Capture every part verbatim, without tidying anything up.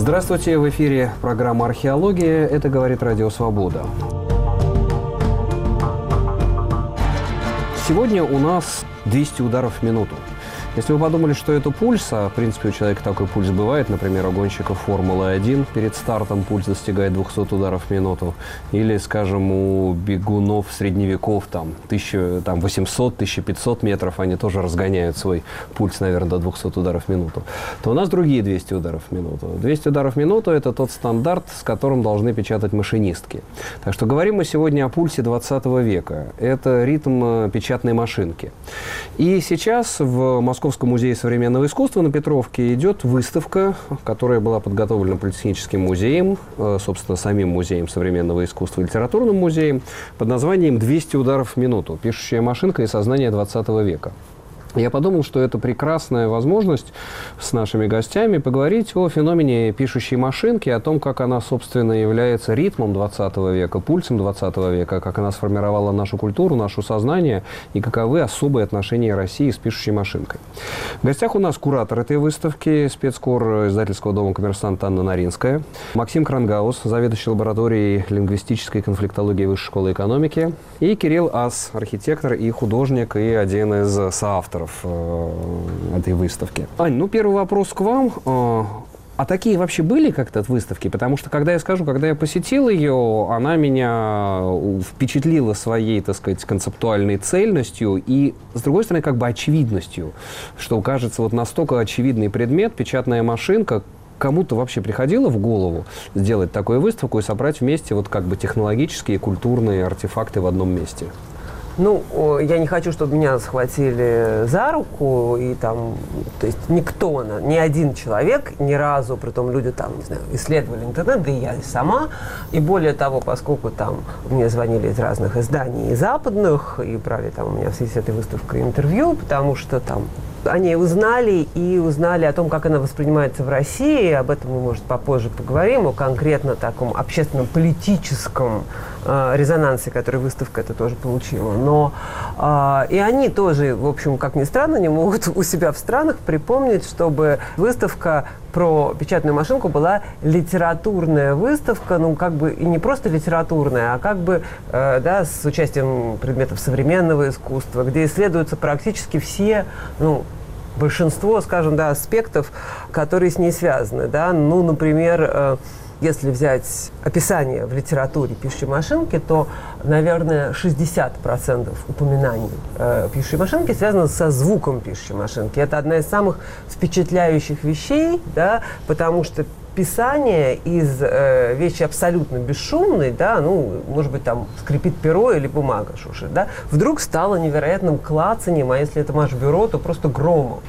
Здравствуйте, в эфире программа «Археология». Это говорит Радио Свобода. Сегодня у нас двести ударов в минуту. Если вы подумали, что это пульс, а в принципе у человека такой пульс бывает, например, у гонщиков Формулы один перед стартом пульс достигает двести ударов в минуту, или, скажем, у бегунов средневеков там, тысяча, там восемьсот - тысяча пятьсот метров, они тоже разгоняют свой пульс, наверное, до двухсот ударов в минуту, то у нас другие двести ударов в минуту. двести ударов в минуту – это тот стандарт, с которым должны печатать машинистки. Так что говорим мы сегодня о пульсе двадцатого века. Это ритм печатной машинки. И сейчас в Московском В Московском музее современного искусства на Петровке идет выставка, которая была подготовлена Политехническим музеем, собственно, самим музеем современного искусства, литературным музеем, под названием «двести ударов в минуту. Пишущая машинка и сознание двадцатого века». Я подумал, что это прекрасная возможность с нашими гостями поговорить о феномене пишущей машинки, о том, как она, собственно, является ритмом двадцатого века, пульсом двадцатого века, как она сформировала нашу культуру, наше сознание и каковы особые отношения России с пишущей машинкой. В гостях у нас куратор этой выставки, спецкор издательского дома «Коммерсант» Анна Наринская, Максим Крангаус, заведующий лабораторией лингвистической конфликтологии Высшей школы экономики, и Кирилл Ас, архитектор и художник, и один из соавторов этой выставки. Ань, ну первый вопрос к вам. А такие вообще были как-то от выставки? Потому что, когда я скажу, когда я посетил ее, она меня впечатлила своей, так сказать, концептуальной цельностью и, с другой стороны, как бы очевидностью, что, кажется, вот настолько очевидный предмет, печатная машинка, кому-то вообще приходило в голову сделать такую выставку и собрать вместе вот как бы технологические и культурные артефакты в одном месте? Ну, я не хочу, чтобы меня схватили за руку, и там, то есть никто, ни один человек ни разу, притом люди там, не знаю, исследовали интернет, да и я сама, и более того, поскольку там мне звонили из разных изданий западных, и брали там у меня в связи с этой выставкой интервью, потому что там они узнали и узнали о том, как она воспринимается в России. Об этом мы, может, попозже поговорим, о конкретно таком общественном политическом э, резонансе, который выставка это тоже получила. Но э, и они тоже, в общем, как ни странно, не могут у себя в странах припомнить, чтобы выставка про печатную машинку была литературная выставка, ну, как бы и не просто литературная, а как бы, э, да, с участием предметов современного искусства, где исследуются практически все, ну, большинство, скажем, да, аспектов, которые с ней связаны, да, ну, например, э, если взять описание в литературе пишущей машинки, то, наверное, шестьдесят процентов упоминаний э, пишущей машинки связано со звуком пишущей машинки. Это одна из самых впечатляющих вещей, да, потому что писание из э, вещи абсолютно бесшумной, да, ну, может быть, там скрипит перо или бумага шуршит, да, вдруг стало невероятным клацанием, а если это маш-бюро, то просто громом.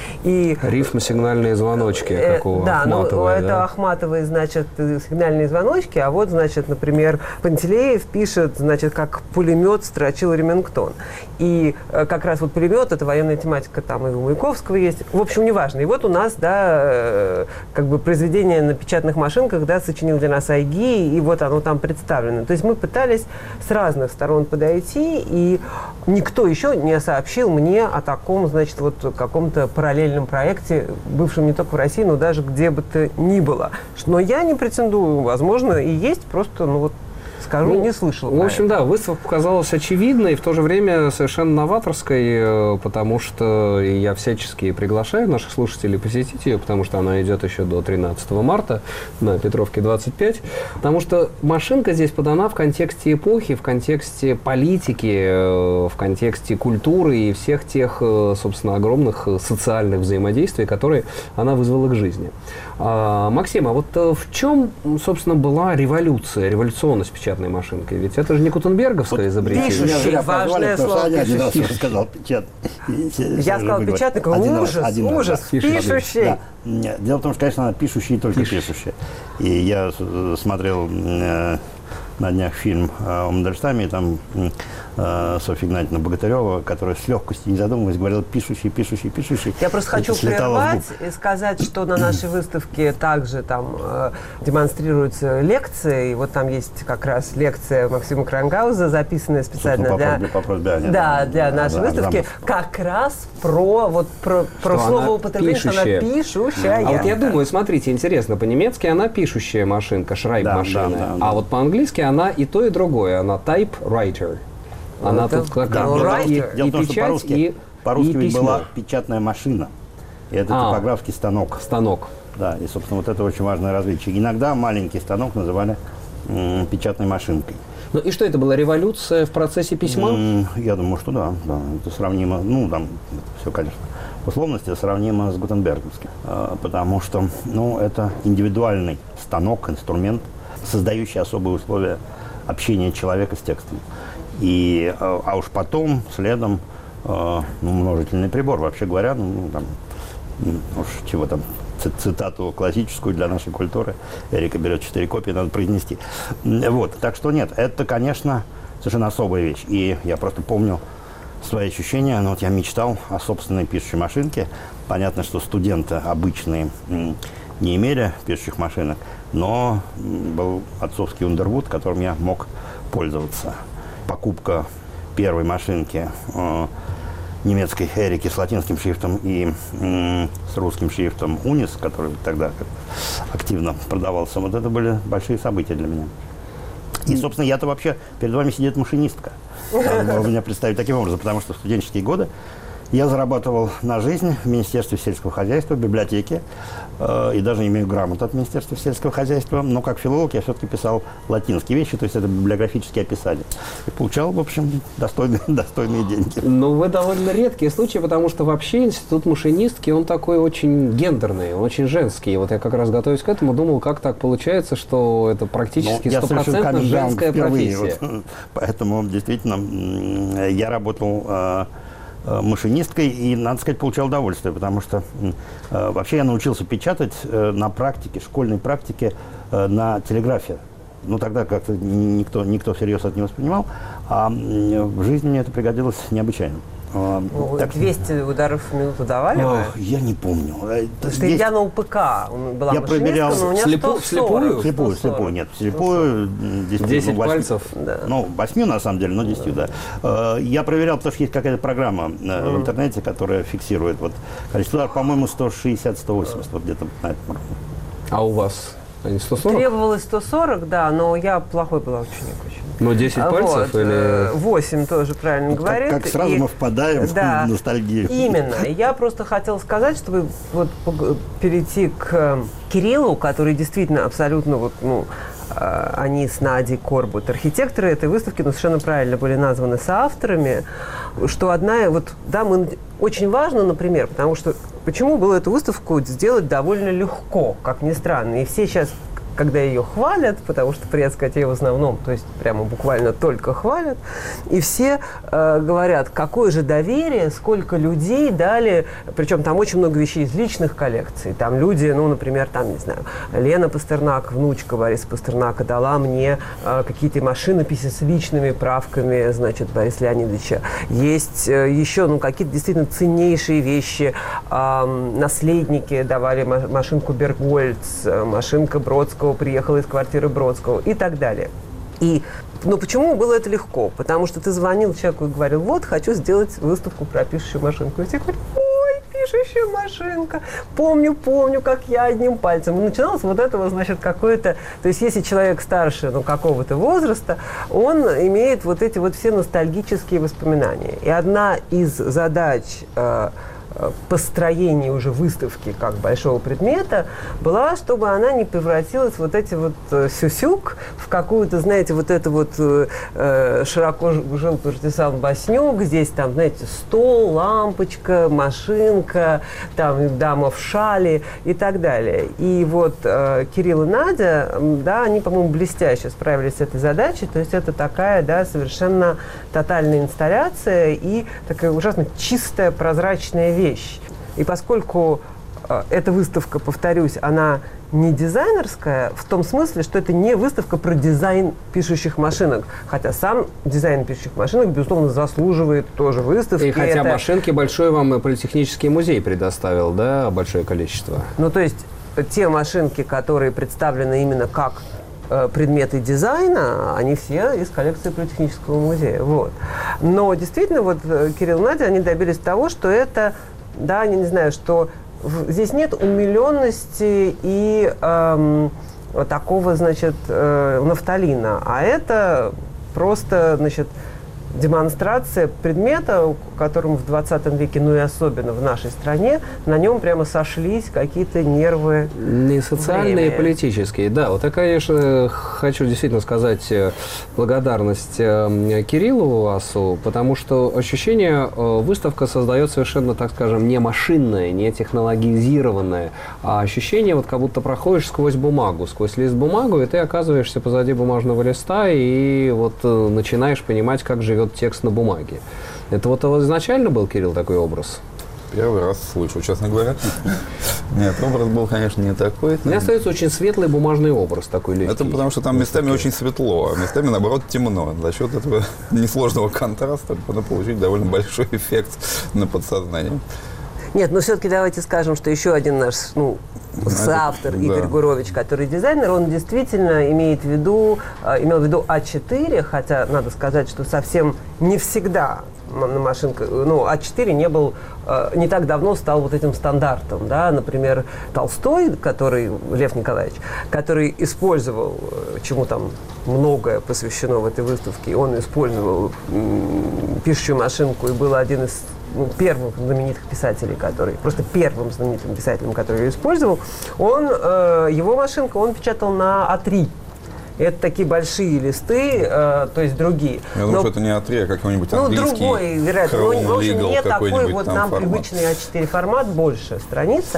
И, рифмосигнальные звоночки, э, как у да, Ахматовой. Ну, это да? Ахматовой, значит, сигнальные звоночки, а вот, значит, например, Пантелеев пишет, значит, как пулемет строчил Ремингтон. И э, как раз вот пулемет, это военная тематика, там и у Маяковского есть. В общем, неважно. И вот у нас, да, э, как бы произведение на печатных машинках, да, сочинил для нас Айги, и вот оно там представлено. То есть мы пытались с разных сторон подойти, и никто еще не сообщил мне о таком, значит, вот каком-то параллельном проекте, бывшем не только в России, но даже где бы то ни было. Но я не претендую, возможно, и есть, просто, ну вот, скажу, ну, не слышал. В общем, да, выставка показалась очевидной и в то же время совершенно новаторской, потому что я всячески приглашаю наших слушателей посетить ее, потому что она идет еще до тринадцатого марта на Петровке двадцать пять. Потому что машинка здесь подана в контексте эпохи, в контексте политики, в контексте культуры и всех тех, собственно, огромных социальных взаимодействий, которые она вызвала к жизни. А, Максим, а вот в чем, собственно, была революция, революционность печатной машинкой? Ведь это же не гутенберговское изобретение. Пишущий, важное слово. Один раз сказал печатный. Я сказал печатный, ужас, ужас, пишущий. Дело в том, что, конечно, она пишущая и только пишущая. И я смотрел на днях фильм о Мандельштаме, и там э, Софья Игнатьевна Богатырева, которая с легкостью, не задумываясь, говорила «пишущий, пишущий, пишущий». Я просто хочу прервать и сказать, что на нашей выставке также там э, демонстрируются лекции. И вот там есть как раз лекция Максима Крангауза, записанная специально по, для, по просьбе Ани, да, для нашей да, выставки, замысл. как раз про, вот, про, про слово употребление, что она пишущая. А вот я думаю, смотрите, интересно, по-немецки она пишущая машинка, шрайб-машина, да, да, да, а да. вот по-английски она и то, и другое, она typewriter. Она Это тут как Да, Ну, дело, right. и, дело и в том, что печать, по-русски, и, по-русски и ведь письмо. была печатная машина. И это А. типографский станок. Станок. Да, и, собственно, вот это очень важное различие. Иногда маленький станок называли м, печатной машинкой. Ну и что это была революция в процессе письма? М, Я думаю, что да, да. Это сравнимо, ну, там, все, конечно, в условности сравнимо с гутенберговским. А, Потому что, ну, это индивидуальный станок, инструмент, создающий особые условия общения человека с текстом. И, а а уж потом, следом, э, ну, множительный прибор. Вообще говоря, ну, там, м, уж чего там, ци- цитату классическую для нашей культуры. Эрика берет четыре копии, надо произнести. М, Вот, так что нет, это, конечно, совершенно особая вещь. И я просто помню свои ощущения. Ну, вот я мечтал о собственной пишущей машинке. Понятно, что студенты обычные м, не имели пишущих машинок, но м, был отцовский Ундервуд, которым я мог пользоваться. Покупка первой машинки э, немецкой Эрики с латинским шрифтом и м, с русским шрифтом Унис, который тогда активно продавался, вот это были большие события для меня. И, собственно, я-то вообще, перед вами сидит машинистка. Надо было меня представить таким образом, потому что в студенческие годы я зарабатывал на жизнь в Министерстве сельского хозяйства, в библиотеке, э, и даже имею грамоту от Министерства сельского хозяйства. Но как филолог я все-таки писал латинские вещи, то есть это библиографические описания. И получал, в общем, достойные, достойные деньги. Ну, вы довольно редкие случаи, потому что вообще институт машинистки, он такой очень гендерный, он очень женский. Вот я как раз готовясь к этому, думал, как так получается, что это практически Ну, я совершил стопроцентно каминг-даун женская впервые, профессия. вот. Поэтому, действительно, м, я работал э, э, машинисткой и, надо сказать, получал удовольствие, потому что м, э, вообще я научился печатать э, на практике, школьной практике э, на телеграфе. Ну, тогда как-то ни- никто, никто всерьез это не воспринимал, а м, в жизни мне это пригодилось необычайно. Э, Ну, так- двести ударов в минуту давали вы? Ох, я не помню. Э, Потому что есть- я на УПК была Я машинистка, проверял но у меня слепу- сто сорок. вслепую? Слепую, сто сорок. слепую, нет, слепую, м, десять, десять ну, восемь- пальцев. Да. Ну, восьмью на самом деле, но десятью, да. Э, Я проверял, потому что есть какая-то программа э, в интернете, которая фиксирует вот количество ударов, по-моему, сто шестьдесят - сто восемьдесят, вот где-то на этом уровне. А у вас они сто сорок? Требовалось сто сорок, да, но я плохой была ученик очень. Ну, десять А пальцев вот, или... э, восемь тоже правильно Вот как- говорит. как сразу И- мы впадаем в ностальгию. Именно. Я просто хотела сказать, чтобы вот пог- перейти к э, Кириллу, который действительно абсолютно вот, ну, э, они с Надей Корбут, архитекторы этой выставки, но совершенно правильно были названы соавторами, что одна, вот, да, мы, очень важно, например, потому что почему было эту выставку сделать довольно легко, как ни странно, и все сейчас, когда ее хвалят, потому что пресс-котей в основном, то есть прямо буквально только хвалят, и все э, говорят, какое же доверие, сколько людей дали, причем там очень много вещей из личных коллекций, там люди, ну, например, там, не знаю, Лена Пастернак, внучка Бориса Пастернака, дала мне э, какие-то машинописи с личными правками, значит, Бориса Леонидовича. Есть э, еще, ну, какие-то действительно ценнейшие вещи, э, наследники давали ма- машинку Бергольц, э, машинка Бродского приехала из квартиры Бродского и так далее. И, ну, почему было это легко? Потому что ты звонил человеку и говорил, вот, хочу сделать выставку про пишущую машинку. И все говорят, ой, пишущая машинка, помню, помню, как я одним пальцем. И начиналось вот этого, значит, какое-то... То есть, если человек старше, ну, какого-то возраста, он имеет вот эти вот все ностальгические воспоминания. И одна из задач... Э, построение уже выставки как большого предмета была, чтобы она не превратилась в вот эти вот э, сюсюк, в какую-то, знаете, вот это вот э, широко жил Партизан Баснюк, здесь там, знаете, стол, лампочка, машинка, там дама в шале и так далее. И вот э, Кирилл и Надя, да, они, по-моему, блестяще справились с этой задачей, то есть это такая, да, совершенно тотальная инсталляция и такая ужасно чистая, прозрачная вещь. И поскольку эта выставка, повторюсь, она не дизайнерская в том смысле, что это не выставка про дизайн пишущих машинок. Хотя сам дизайн пишущих машинок, безусловно, заслуживает тоже выставки. И хотя это... машинки большой вам Политехнический музей предоставил, да, большое количество? Ну, то есть те машинки, которые представлены именно как э, предметы дизайна, они все из коллекции Политехнического музея. Вот. Но действительно, вот Кирилл и Надя, они добились того, что это, да, я не знаю, что здесь нет умиленности и эм, такого, значит, э, нафталина, а это просто, значит, демонстрация предмета, которым в двадцатом веке, ну и особенно в нашей стране, на нем прямо сошлись какие-то нервы. И социальные, время. и политические. Да, вот я, конечно, хочу действительно сказать благодарность Кириллу Асу, потому что ощущение, выставка создает совершенно, так скажем, не машинное, не технологизированное, а ощущение, вот как будто проходишь сквозь бумагу, сквозь лист бумагу, и ты оказываешься позади бумажного листа, и вот начинаешь понимать, как живет текст на бумаге. Это вот изначально был, Кирилл, такой образ? Первый раз слышу, честно говоря. Нет, образ был, конечно, не такой. У меня остается очень светлый бумажный образ, такой легкий. Это потому, что там местами очень светло, а местами, наоборот, темно. За счет этого несложного контраста можно получить довольно большой эффект на подсознание. Нет, но все-таки давайте скажем, что еще один наш, ну, соавтор, Игорь да. Гурович, который дизайнер, он действительно имеет в виду, э, имел в виду а четыре, хотя надо сказать, что совсем не всегда на машинках, ну, а четыре не был, э, не так давно стал вот этим стандартом, да, например, Толстой, который, Лев Николаевич, который использовал, э, чему там многое посвящено в этой выставке, он использовал м- пишущую машинку и был один из ну, первых знаменитых писателей, который, просто первым знаменитым писателем, который ее использовал, он, э, его машинка, он печатал на а три. Это такие большие листы, э, то есть другие. Я думаю, что это не а три, а какой-нибудь ну, английский. Ну, другой, вероятно. Ну, в общем, не такой вот нам формат. привычный а четыре формат, больше страница.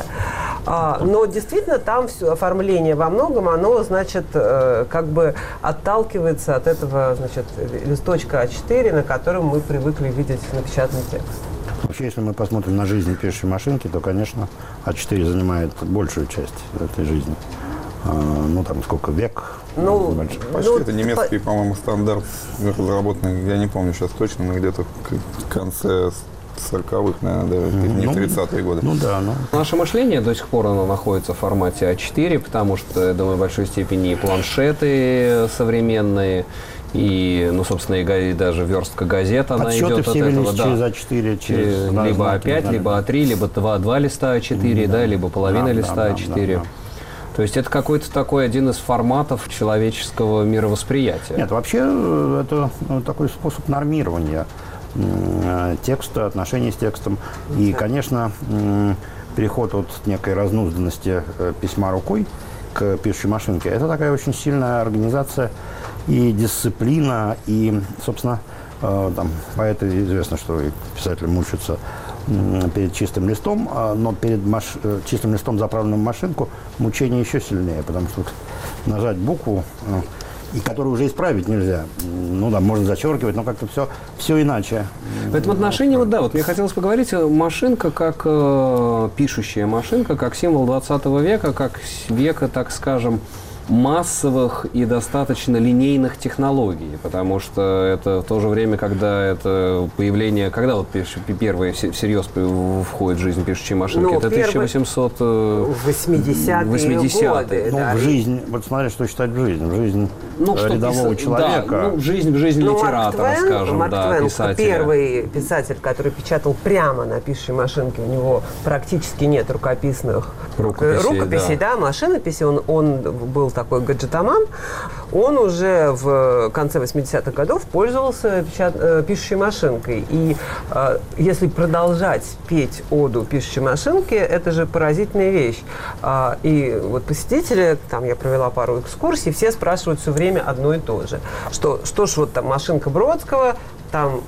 А, но действительно там все оформление во многом, оно, значит, э, как бы отталкивается от этого, значит, листочка а четыре, на котором мы привыкли видеть напечатанный текст. Вообще, если мы посмотрим на жизнь пишущей машинки, то, конечно, а четыре занимает большую часть этой жизни. А, ну, там, сколько, век? Ну, почти. ну, это немецкий, по- по-моему, стандарт, разработанный, я не помню сейчас точно, но где-то в конце сороковых, наверное, даже, не в тридцатые годы. Ну, да, ну. Наше мышление до сих пор оно находится в формате а четыре, потому что, я думаю, в большой степени и планшеты современные, и, ну, собственно, и даже верстка газет, она Подсчеты идет от все этого. велись Да. через а четыре, через Либо а пять, либо а три, либо два, два листа а четыре, да, либо половина Да, листа да, а да, четыре. да, да. То есть это какой-то такой один из форматов человеческого мировосприятия. Нет, вообще э, это ну, такой способ нормирования э, текста, отношений с текстом. И, конечно, э, переход от некой разнузданности э, письма рукой к пишущей машинке – это такая очень сильная организация и дисциплина. И, собственно, э, там, поэты известно, что и писатели мучаются перед чистым листом, но перед маш... чистым листом, заправленным в машинку, мучение еще сильнее, потому что нажать букву, и которую уже исправить нельзя. Ну да, можно зачеркивать, но как-то все, все иначе. В этом отношении, вот да, вот мне хотелось поговорить, машинка как э, пишущая машинка, как символ двадцатого века, как века, так скажем, массовых и достаточно линейных технологий, потому что это в то же время, когда это появление, когда вот первые всерьез входит в жизнь пишущей машинки, ну, это тысяча восемьсот восьмидесятые годы. Ну, да. в жизнь, вот смотри, что считать в жизнь, в жизнь ну, рядового пис... человека. Да, ну, жизнь, в жизнь ну, литератора, Марк Твен, скажем, Марк да, Твен, писателя. Первый писатель, который печатал прямо на пишущей машинке, у него практически нет рукописных рукописей, рукописей да. да, машинописи, он, он был такой гаджетоман, он уже в конце восьмидесятых годов пользовался печат... пишущей машинкой. И э, если продолжать петь оду пишущей машинке, это же поразительная вещь. А, и вот посетители, там я провела пару экскурсий, все спрашивают все время одно и то же. Что, что ж вот там машинка Бродского, там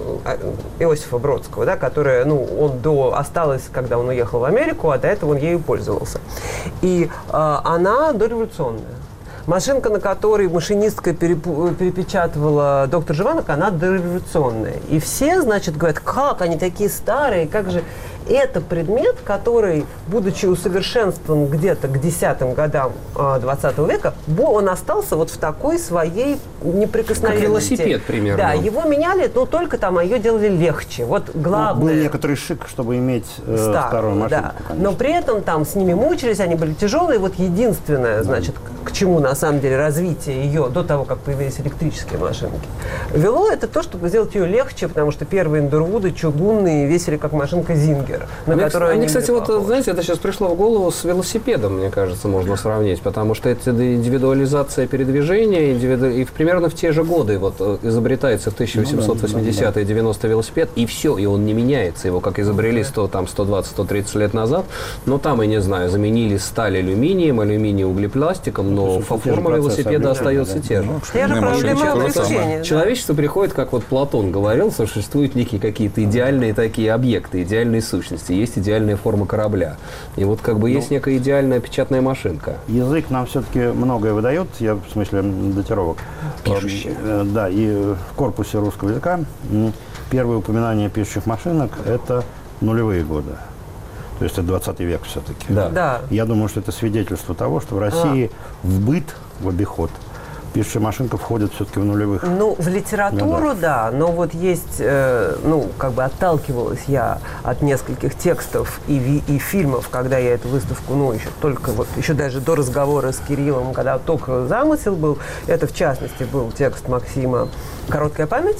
Иосифа Бродского, да, которая, ну, он до, осталась, когда он уехал в Америку, а до этого он ею пользовался. И э, она дореволюционная. Машинка, на которой машинистка перепу- перепечатывала доктор Живанок, она дореволюционная. И все, значит, говорят, как они такие старые, как же... это предмет, который, будучи усовершенствован где-то к десятым годам двадцатого века, он остался вот в такой своей неприкосновенности. Как велосипед примерно. Да, его меняли, но только там ее делали легче. Вот главное... Ну, был некоторый шик, чтобы иметь э, Старую, вторую машинку, да. конечно. Но при этом там с ними мучились, они были тяжелые. Вот единственное, значит, к чему на самом деле развитие ее до того, как появились электрические машинки, вело, это то, чтобы сделать ее легче, потому что первые эндурвуды чугунные весили как машинка Зингер, на Мне, которую они, они кстати, были вот, похожи. знаете, это сейчас пришло в голову с велосипедом, мне кажется, можно сравнить, потому что это индивидуализация передвижения, индивиду... и примерно в те же годы вот изобретается в тысяча восемьсот восьмидесятые девяностые велосипед, и все, и он не меняется. Его как изобрели сто, там, сто двадцать - сто тридцать лет назад, но там, я не знаю, заменили сталь алюминием, алюминий углепластиком, но есть, форма велосипеда остается да. те же. Ну, Те же швейная проблемы машинка то же облегчения. самое. Да. Человечество приходит, как вот Платон говорил, существуют некие какие-то идеальные такие объекты, идеальные сущности, есть идеальная форма корабля. И вот как бы есть некая идеальная печатная машинка. Язык нам все-таки многое выдает, я в смысле датировок. Пишущий. Э, Да, и в корпусе русского языка м, первое упоминание пишущих машинок – это нулевые годы. То есть это двадцатый век все-таки. Да. Да. Я думаю, что это свидетельство того, что в России в быт, в обиход, пишущая машинка входит все-таки в нулевых. Ну, в литературу, Ну, да, но вот есть, э, ну, как бы отталкивалась я от нескольких текстов и, ви- и фильмов, когда я эту выставку, ну, еще только вот, еще даже до разговора с Кириллом, когда только замысел был, это, в частности, был текст Максима «Короткая память».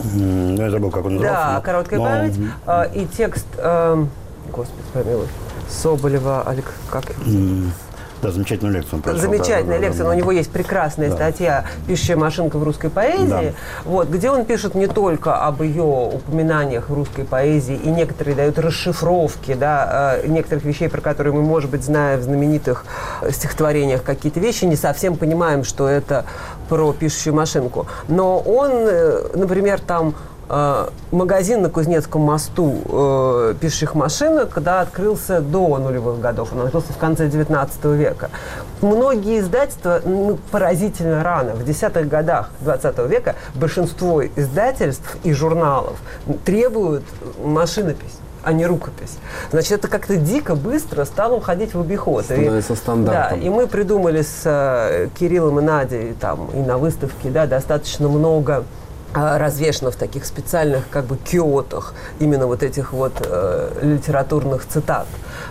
М, Я забыл, как он назывался. Да, но- «Короткая но- память». э, и текст, э, господи, помилуй, Соболева, Олег, как его? м, Да, замечательную лекцию он прочел. Замечательная да, да, да, лекция, да, но у да. него есть прекрасная Да. статья «Пишущая машинка в русской поэзии», Да. вот, где он пишет не только об ее упоминаниях в русской поэзии, и некоторые дают расшифровки, да, э, некоторых вещей, про которые мы, может быть, зная в знаменитых э, стихотворениях какие-то вещи, не совсем понимаем, что это про пишущую машинку. Но он, э, например, там э, магазин на Кузнецком мосту э, пишущих машинок, когда открылся до нулевых годов, он открылся в конце девятнадцатого века. Многие издательства, ну, поразительно рано, в десятых годах двадцатого века, большинство издательств и журналов требуют машинопись, а не рукопись. Значит, это как-то дико быстро стало уходить в обиход. И- Становится стандартом. Да, и мы придумали с э, Кириллом и Надей там, и на выставке, да, достаточно много э, развешено в таких специальных как бы киотах именно вот этих вот э, литературных цитат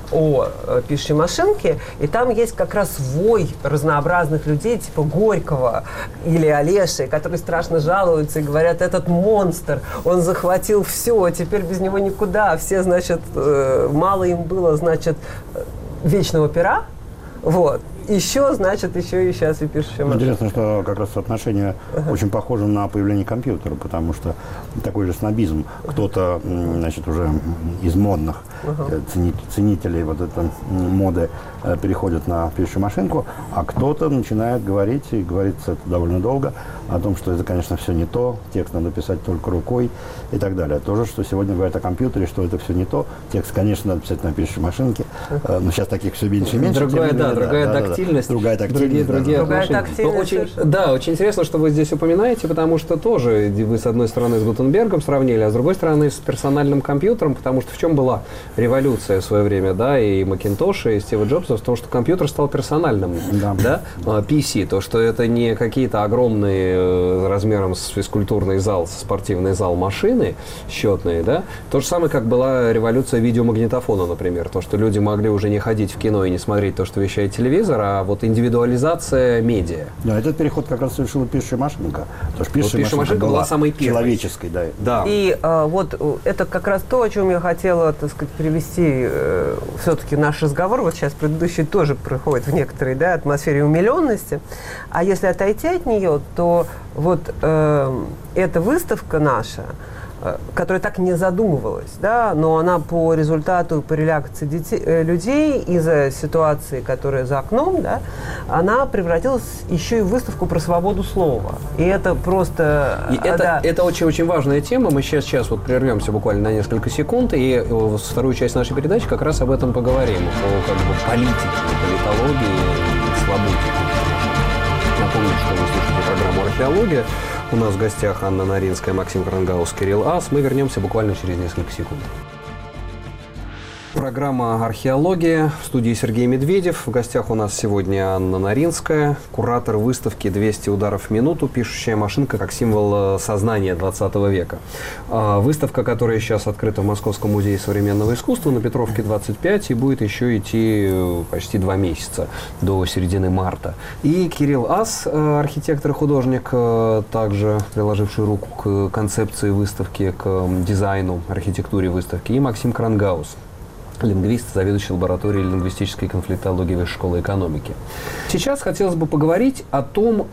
о э, пишущей машинке, и там есть как раз вой разнообразных людей, типа Горького или Олеши, которые страшно жалуются и говорят: этот монстр, он захватил все, теперь без него никуда, все, значит, э, мало им было, значит, э, вечного пера, вот. Еще, значит, еще и сейчас и пишущая машинка. Интересно, что как раз соотношение очень похоже на появление компьютера, потому что такой же снобизм. Кто-то, м, значит, уже из модных э, цени- ценителей вот этой м, моды э, переходит на пишущую машинку, а кто-то начинает говорить, и говорится это довольно долго, о том, что это, конечно, все не то, текст надо писать только рукой и так далее. То же, что сегодня говорят о компьютере, что это все не то. Текст, конечно, надо писать на пишущей машинке, э, но сейчас таких все меньше и меньше. Другая, тем не да, менее, другая да, да, да. тактильность. Другая Другие, тактильность. другие да, да. Другая отношения. тактильность Но очень, совершенно. да, очень интересно, что вы здесь упоминаете, потому что тоже вы с одной стороны с Гутенбергом сравнили, а с другой стороны с персональным компьютером, потому что в чем была революция в свое время, да, и Макинтоша, и Стива Джобса, в том, что компьютер стал персональным, Да. да, А, пи си, то, что это не какие-то огромные э, размером с физкультурный зал, спортивный зал машины счетные, да, то же самое, как была революция видеомагнитофона, например, то, что люди могли уже не ходить в кино и не смотреть то, что вещает телевизор, а вот индивидуализация медиа. Да, этот переход как раз совершила пишущая машинка. Потому что пишущая пишущая машинка, машинка была самой первой. человеческой, да. Да. И э, вот э, это как раз то, о чем я хотела, так сказать, привести э, все-таки наш разговор. Вот сейчас предыдущий тоже проходит в некоторой, да, атмосфере умиленности. А если отойти от нее, то вот э, эта выставка наша, э, которая так не задумывалась, да, но она по результату, по реакции детей, э, людей из-за ситуации, которая за окном, да, она превратилась еще и в выставку про свободу слова. И это просто... И э, это, да. это очень-очень важная тема. Мы сейчас, сейчас вот прервемся буквально на несколько секунд, и э, в вторую часть нашей передачи как раз об этом поговорим. О как бы, политике, политологии и свободе. Напомню, что вы слушаете программу «Археология». У нас в гостях Анна Наринская, Максим Крангаус, Кирилл Ас. Мы вернемся буквально через несколько секунд. Программа «Археология». В студии Сергей Медведев. В гостях у нас сегодня Анна Наринская, куратор выставки «двести ударов в минуту. Пишущая машинка как символ сознания двадцатого века». Выставка, которая сейчас открыта в Московском музее современного искусства на Петровке двадцать пять и будет еще идти почти два месяца, до середины марта. И Кирилл Ас, архитектор и художник, также приложивший руку к концепции выставки, к дизайну, архитектуре выставки, и Максим Крангаус, лингвист, заведующий лабораторией лингвистической конфликтологии Высшей школы экономики. Сейчас хотелось бы поговорить о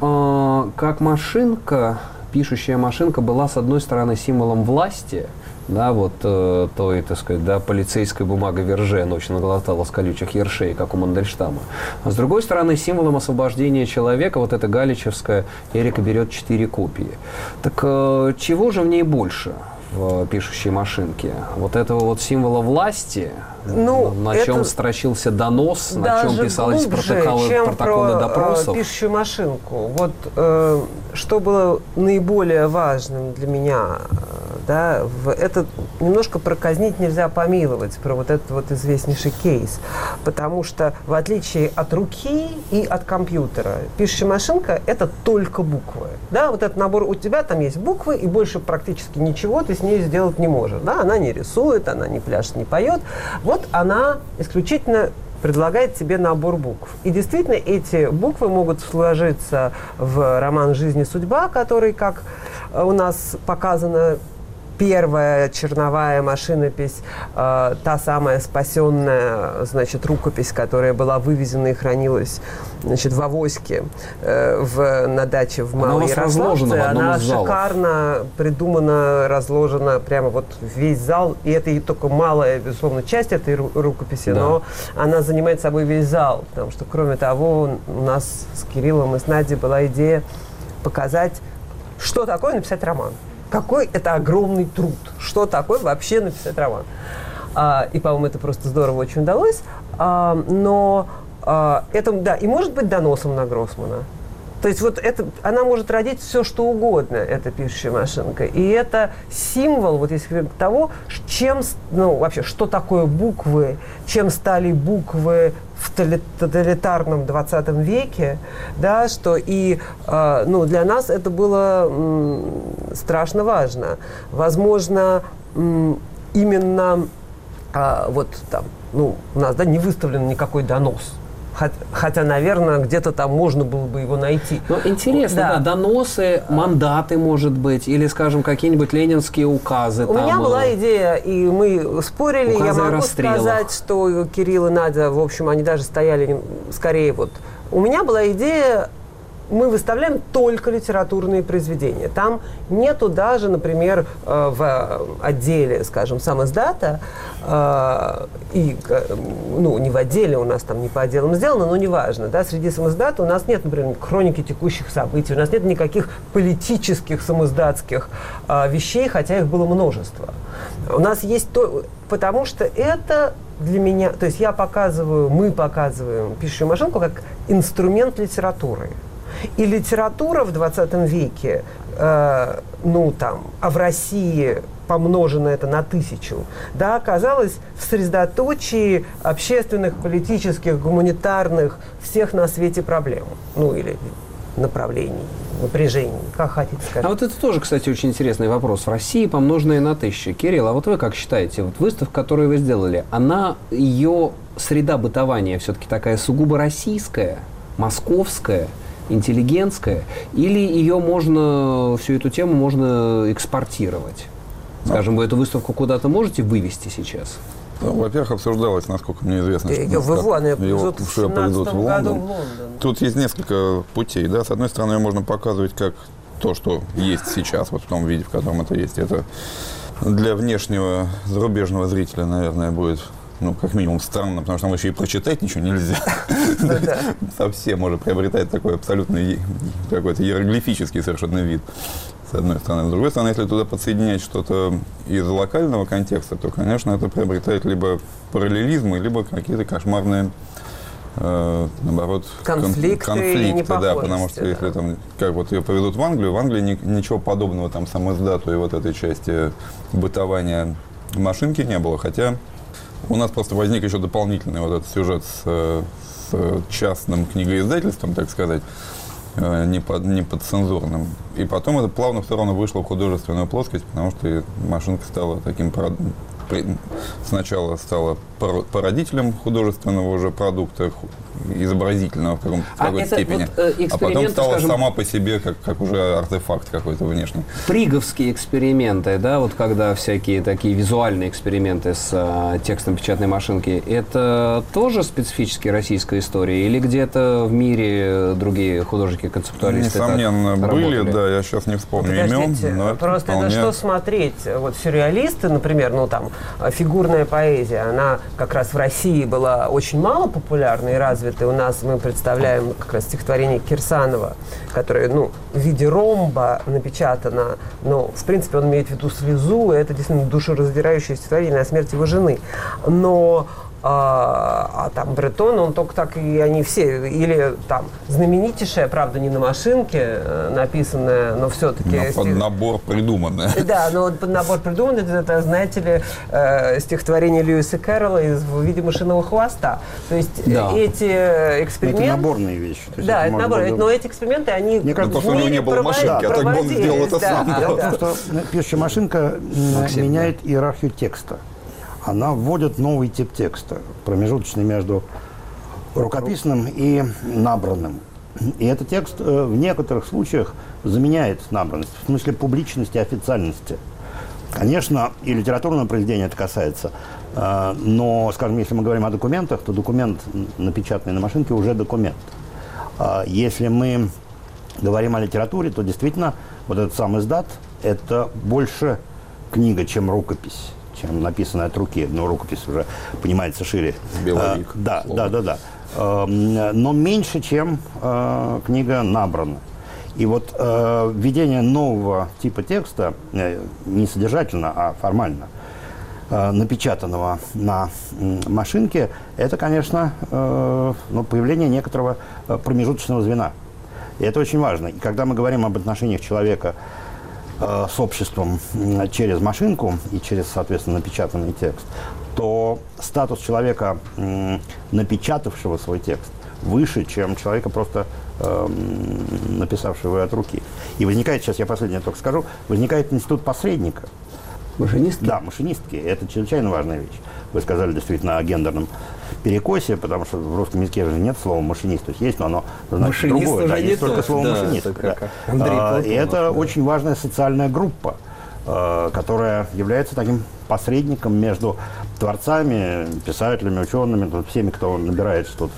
том, как машинка, пишущая машинка, была, с одной стороны, символом власти, да, вот э, той, так сказать, да, полицейской бумагой Верже ночь наглотала с колючих ершей, как у Мандельштама. А с другой стороны, символом освобождения человека, вот эта галичевская «Эрика берет четыре копии». Так э, чего же в ней больше в пишущей машинке? Вот этого вот символа власти, ну, на чем строчился донос, на чем писались протоколы, чем протоколы про, допросов? Э, пишущую машинку. Вот э, что было наиболее важным для меня, э, да, в, это немножко проказнить нельзя помиловать, про вот этот вот известнейший кейс. Потому что, в отличие от руки и от компьютера, пишущая машинка — это только буквы. Да, вот этот набор, у тебя там есть буквы, и больше практически ничего ты с ней сделать не можешь. Да, она не рисует, она не пляшет, не поет. Вот она исключительно предлагает тебе набор букв. И действительно, эти буквы могут сложиться в роман «Жизнь и судьба», который, как у нас показано, первая черновая машинопись, э, та самая спасенная, значит, рукопись, которая была вывезена и хранилась, значит, в Авоське, э, в, на даче в Малой Ярославце. Она шикарно придумана, разложена прямо вот весь зал. И это и только малая, безусловно, часть этой ру- рукописи, да. Но она занимает собой весь зал. Потому что, кроме того, у нас с Кириллом и с Надей была идея показать, что такое написать роман. Какой это огромный труд. Что такое вообще написать роман. А, и, по-моему, это просто здорово очень удалось. А, но а, это, да, и может быть доносом на Гроссмана. То есть вот это, она может родить все, что угодно, эта пишущая машинка. И это символ, вот если говорить того, чем, ну, вообще, что такое буквы, чем стали буквы в тоталитарном двадцатом веке, да, что и, э, ну, для нас это было м, страшно важно. Возможно, м, именно э, вот там, ну, у нас, да, не выставлен никакой донос. Хотя, наверное, где-то там можно было бы его найти. Ну, интересно, да. да, доносы, мандаты, может быть, или, скажем, какие-нибудь ленинские указы. У там, меня была идея, и мы спорили, я могу сказать, что Кирилл и Надя, в общем, они даже стояли скорее вот... У меня была идея, мы выставляем только литературные произведения. Там нету даже, например, в отделе, скажем, самиздата, и, ну, не в отделе, у нас там не по отделам сделано, но неважно, да, среди самиздата у нас нет, например, хроники текущих событий, у нас нет никаких политических самиздатских вещей, хотя их было множество. У нас есть то, потому что это для меня, то есть я показываю, мы показываем пишущую машинку как инструмент литературы. И литература в двадцатом веке, э, ну там, а в России помножено это на тысячу, да, оказалась в средоточии общественных, политических, гуманитарных, всех на свете проблем. Ну или направлений, напряжений, как хотите сказать. А вот это тоже, кстати, очень интересный вопрос. В России помноженное на тысячу. Кирилл, а вот вы как считаете, вот выставка, которую вы сделали, она, ее среда бытования все-таки такая сугубо российская, московская, интеллигентская, или ее можно, всю эту тему можно экспортировать? Скажем, вы эту выставку куда-то можете вывести сейчас? Ну, во-первых, обсуждалось, насколько мне известно, что, ее как, в его уже поведут в Лондон. в Лондон. Тут есть несколько путей. Да? С одной стороны, ее можно показывать как то, что есть сейчас, вот в том виде, в котором это есть. Это для внешнего зарубежного зрителя, наверное, будет, ну, как минимум, странно, потому что там еще и прочитать ничего нельзя. Совсем может приобретать такой абсолютно какой-то иероглифический совершенно вид, с одной стороны. С другой стороны, если туда подсоединять что-то из локального контекста, то, конечно, это приобретает либо параллелизмы, либо какие-то кошмарные, э, наоборот, конфликты, конфликты, да, потому что да. Если там, как вот ее поведут в Англию, в Англии ни, ничего подобного там самиздату и вот этой части бытования машинки не было, хотя У нас просто возник еще дополнительный вот этот сюжет с, с частным книгоиздательством, так сказать, не, под, не подцензурным. И потом это плавно все равно вышло в художественную плоскость, потому что машинка стала таким... Сначала стала породителем художественного уже продукта, изобразительного в, каком, в а какой-то степени, вот, э, а потом стала скажем, сама по себе как, как уже артефакт какой-то внешний. Приговские эксперименты, да, вот когда всякие такие визуальные эксперименты с а, текстом печатной машинки, это тоже специфически российская история или где-то в мире другие художники-концептуалисты? Несомненно, были, работали? да, я сейчас не вспомню Подождите, имен, но просто это, вполне... что смотреть? Вот сюрреалисты, например, ну там фигурная поэзия, она как раз в России была очень мало популярна и развита. У нас мы представляем как раз стихотворение Кирсанова, которое, ну, в виде ромба напечатано, но, в принципе, он имеет в виду слезу, и это действительно душераздирающее стихотворение о смерти его жены. Но А, а там Бретон, он только так, и они все, или там знаменитейшая, правда, не на машинке написанная, но все-таки... Но под набор придуманное. Да, но под набор придуманное, это, это, знаете ли, э, стихотворение Льюиса Кэрролла из «В виде мышиного хвоста». То есть да. эти эксперименты... Это наборные вещи. То есть да, это, это набор, было... но эти эксперименты, они... Мне кажется, что у него не было машинки, а так бы он сделал это да, сам. Да, Дело да. в том, что пишущая машинка Максим, меняет да. иерархию текста. Она вводит новый тип текста, промежуточный между рукописным и набранным. И этот текст э, в некоторых случаях заменяет набранность, в смысле публичности, официальности. Конечно, и литературного произведения это касается, э, но, скажем, если мы говорим о документах, то документ, напечатанный на машинке, уже документ. Э, если мы говорим о литературе, то действительно вот этот сам издат – это больше книга, чем рукопись, чем написанная от руки. Но рукопись уже понимается шире. Беловик. А, да, да, да, да. А, но меньше, чем а, книга набрана. И вот а, введение нового типа текста, не содержательно, а формально, а, напечатанного на м, машинке, это, конечно, а, ну, появление некоторого промежуточного звена. И это очень важно. И когда мы говорим об отношениях человека с обществом через машинку и через, соответственно, напечатанный текст, то статус человека, напечатавшего свой текст, выше, чем человека, просто э, написавшего его от руки. И возникает, сейчас я последнее только скажу, возникает институт посредника. Машинистки? Да, машинистки. Это чрезвычайно важная вещь. Вы сказали действительно о гендерном перекосе, потому что в русском языке же нет слова машинист. То есть есть, но оно значит машинист другое. Да, есть то. только слово да, машинист. Это Да. как Андрей А, и это да. очень важная социальная группа, а, которая является таким посредником между творцами, писателями, учеными, всеми, кто набирает что-то,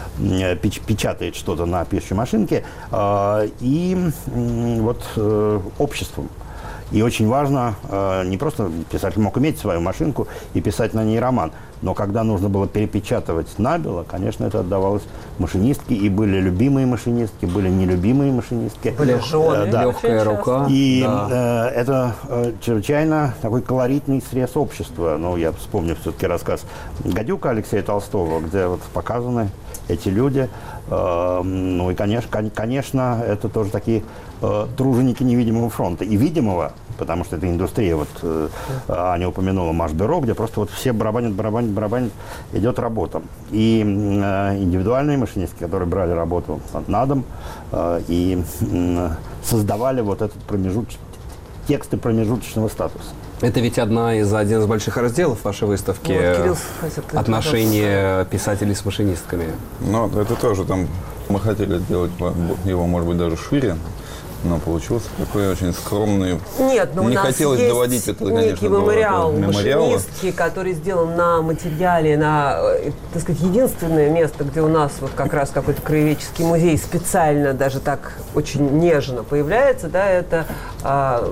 печ- печатает что-то на пишущей машинке, а, и вот э, обществом. И очень важно, э, не просто писатель мог иметь свою машинку и писать на ней роман, но когда нужно было перепечатывать набело, конечно, это отдавалось машинистке, и были любимые машинистки, были нелюбимые машинистки. Были жены. Э, да. Легкая рука. И да. э, это э, чрезвычайно такой колоритный срез общества. Ну, я вспомню все-таки рассказ Гадюка Алексея Толстого, где вот показаны эти люди. Э, ну и, конечно, конечно, это тоже такие э, труженики невидимого фронта. И видимого, потому что это индустрия, вот э, Аня упомянула Маш-Бюро, где просто вот все барабанят, барабанят, барабанят, идет работа. И э, индивидуальные машинистки, которые брали работу на дом э, и э, создавали вот этот промежуточный, тексты промежуточного статуса. Это ведь одна из, один из больших разделов вашей выставки. Ну, вот Кирилл спросит, отношения писателей с машинистками. Ну, это тоже там, мы хотели сделать его, может быть, даже шире, но получился такой очень скромный. Нет, но не у нас хотелось есть доводить это, некий конечно, мемориал до мемориала. машинистки, который сделан на материале, на, так сказать, единственное место, где у нас вот как раз какой-то краеведческий музей специально даже так очень нежно появляется, да, это а,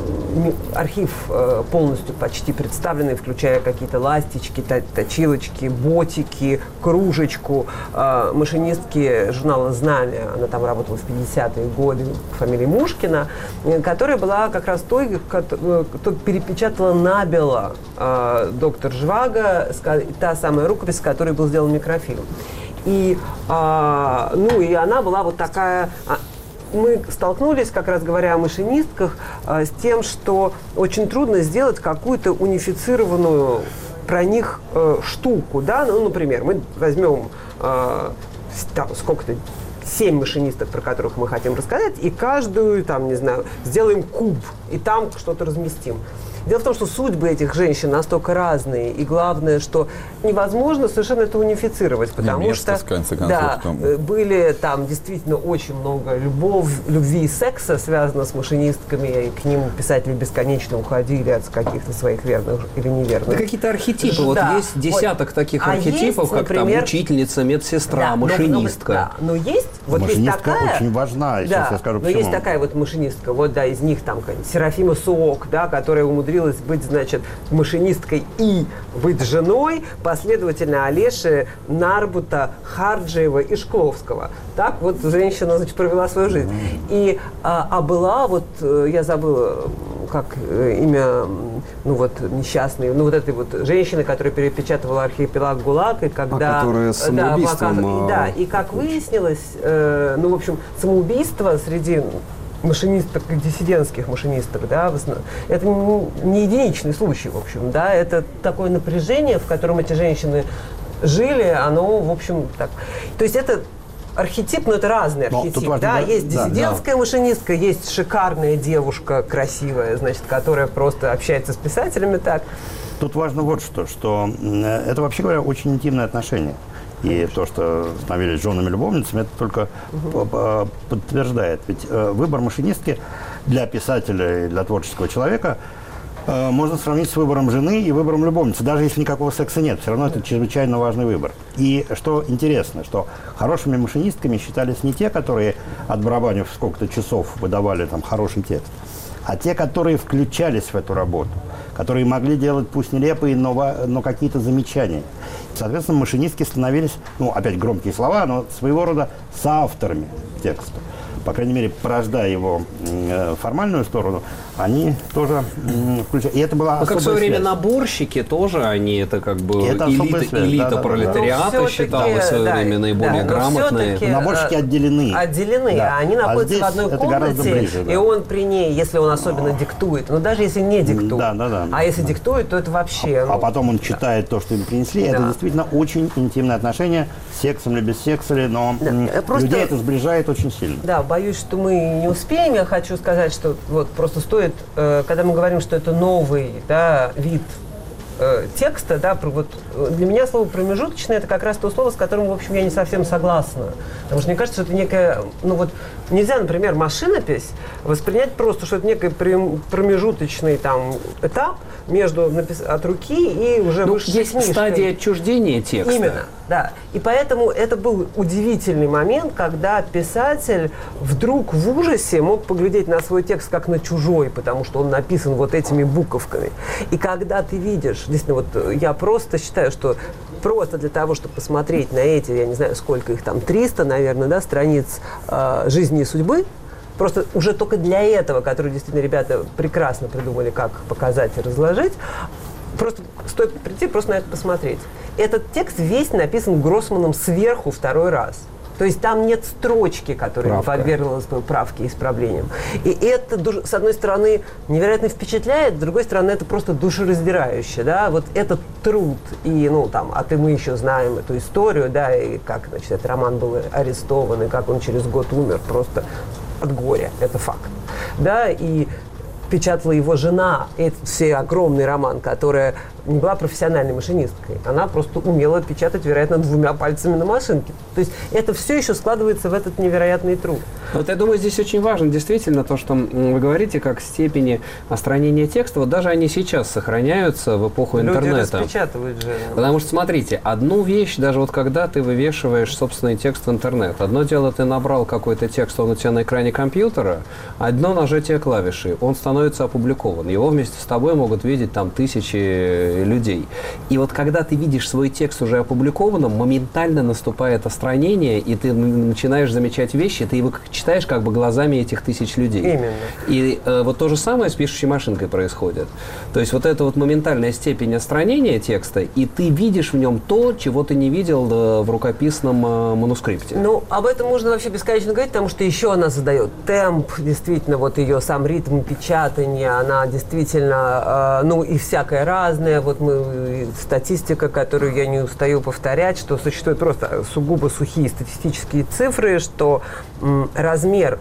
архив а, полностью почти представленный, включая какие-то ластички, точилочки, ботики, кружечку, а, машинистки журнала «Знамя», она там работала в пятидесятые годы, фамилия Мушкина, которая была как раз той, кто перепечатала набело э, доктор Жвага, та самая рукопись, с которой был сделан микрофильм. И, э, ну, и она была вот такая... Мы столкнулись, как раз говоря о машинистках, э, с тем, что очень трудно сделать какую-то унифицированную про них э, штуку, да, ну, например, мы возьмем э, там, сколько-то, семь машинисток, про которых мы хотим рассказать, и каждую, там, не знаю, сделаем куб, и там что-то разместим. Дело в том, что судьбы этих женщин настолько разные, и главное, что невозможно совершенно это унифицировать, потому место, что в конце концов, да, там. были там действительно очень много любовь, любви и секса связано с машинистками, и к ним писатели бесконечно уходили от каких-то своих верных или неверных. Да какие-то архетипы. Вот Да, есть десяток вот. таких А архетипов, есть, как например, там учительница, медсестра, Да, но- машинистка. Но, но, да, но есть, вот есть Машинистка такая, очень важна, и сейчас да, я скажу, но почему. есть такая вот машинистка, вот да, из них там какая-нибудь Серафима Суок, да, которая умудрилась быть, значит, машинисткой и быть женой, последовательно Олеши, Нарбута, Харджиева и Шкловского. Так вот женщина, значит, провела свою жизнь. И, а, а была вот, я забыла, как э, имя, ну вот, несчастной, ну вот этой вот женщины, которая перепечатывала архипелаг ГУЛАГ, и когда... А которая с самоубийством, Да, пока- да, и как выяснилось, э, ну, в общем, самоубийство среди машинисток, диссидентских машинисток, да, в основном, это не, не единичный случай, в общем, да, это такое напряжение, в котором эти женщины жили, оно, в общем, так. То есть это архетип, но это разный Но архетип, тут важно, да, да, есть да, диссидентская машинистка, есть шикарная девушка, красивая, значит, которая просто общается с писателями так. Тут важно вот что, что э, это, вообще говоря, очень интимное отношение. И то, что становились женами-любовницами, это только угу. по- подтверждает. Ведь э, выбор машинистки для писателя и для творческого человека э, можно сравнить с выбором жены и выбором любовницы. Даже если никакого секса нет, все равно это чрезвычайно важный выбор. И что интересно, что хорошими машинистками считались не те, которые, отбарабанив сколько-то часов, выдавали там хороший текст, а те, которые включались в эту работу, которые могли делать, пусть нелепые, но, но какие-то замечания. Соответственно, машинистки становились, ну, опять громкие слова, но своего рода соавторами текста. По крайней мере, порождая его э, формальную сторону, они тоже э, включали. И это была Ну, особая как в свое время связь. наборщики тоже, они это как бы Это особая элита, связь, элита да, да, да. пролетариата Ну, считалась в всё-таки, свое да, время наиболее да, но грамотные. всё-таки, Наборщики э, отделены. Отделены, Да. а они А находятся здесь в одной это гораздо комнате, ближе, да. и он при ней, если он особенно диктует, но даже если не диктует, Да, да, да. а если диктует, то это вообще... А ну, потом он читает то, что им принесли. Это Да. действительно очень интимное отношение, с сексом или без секса, ли, но Да, м, э, просто- людей это сближает очень сильно. Да, боюсь, что мы не успеем. Я хочу сказать, что вот просто стоит, э, когда мы говорим, что это новый, да, вид э, текста, да, про- вот, э, для меня слово «промежуточное» — это как раз то слово, с которым, в общем, я не совсем согласна. Потому что мне кажется, что это некая, ну вот, нельзя, например, машинопись воспринять просто, что это некий прем- промежуточный там этап между напис- от руки и уже Ну, вышедшей есть книжкой. стадия отчуждения текста. Именно, да. И поэтому это был удивительный момент, когда писатель вдруг в ужасе мог поглядеть на свой текст как на чужой, потому что он написан вот этими буковками. И когда ты видишь, действительно, вот я просто считаю, что просто для того, чтобы посмотреть на эти, я не знаю, сколько их там, триста, наверное, да, страниц э, жизни и судьбы, просто уже только для этого, которые действительно ребята прекрасно придумали, как показать и разложить, просто стоит прийти, просто на это посмотреть. Этот текст весь написан Гроссманом сверху второй раз. То есть там нет строчки, которая Правка. подверглась бы правке и исправлениям. И это, душ- с одной стороны, невероятно впечатляет, с другой стороны, это просто душераздирающе, да, вот этот труд, и, ну, там, а ты мы еще знаем эту историю, да, и как, значит, этот роман был арестован, и как он через год умер просто от горя, это факт, да, и печатала его жена, этот все огромный роман, которая не была профессиональной машинисткой. Она просто умела печатать, вероятно, двумя пальцами на машинке. То есть это все еще складывается в этот невероятный труд. Вот я думаю, здесь очень важно действительно то, что м, вы говорите, как степени остранения текста. Вот даже они сейчас сохраняются в эпоху Люди интернета. распечатывают же. Потому что, смотрите, одну вещь, даже вот когда ты вывешиваешь собственный текст в интернет, одно дело, ты набрал какой-то текст, он у тебя на экране компьютера, одно нажатие клавиши, он становится опубликован. Его вместе с тобой могут видеть там тысячи людей. И вот когда ты видишь свой текст уже опубликованным, моментально наступает остранение, и ты начинаешь замечать вещи, ты его читаешь как бы глазами этих тысяч людей. Именно. И э, вот то же самое с пишущей машинкой происходит. То есть вот эта вот моментальная степень остранения текста, и ты видишь в нем то, чего ты не видел э, в рукописном э, манускрипте. Ну, об этом можно вообще бесконечно говорить, потому что еще она задает темп, действительно, вот ее сам ритм печатания, она действительно, э, ну, и всякое разное. вот мы, статистика, которую я не устаю повторять, что существуют просто сугубо сухие статистические цифры, что м, размер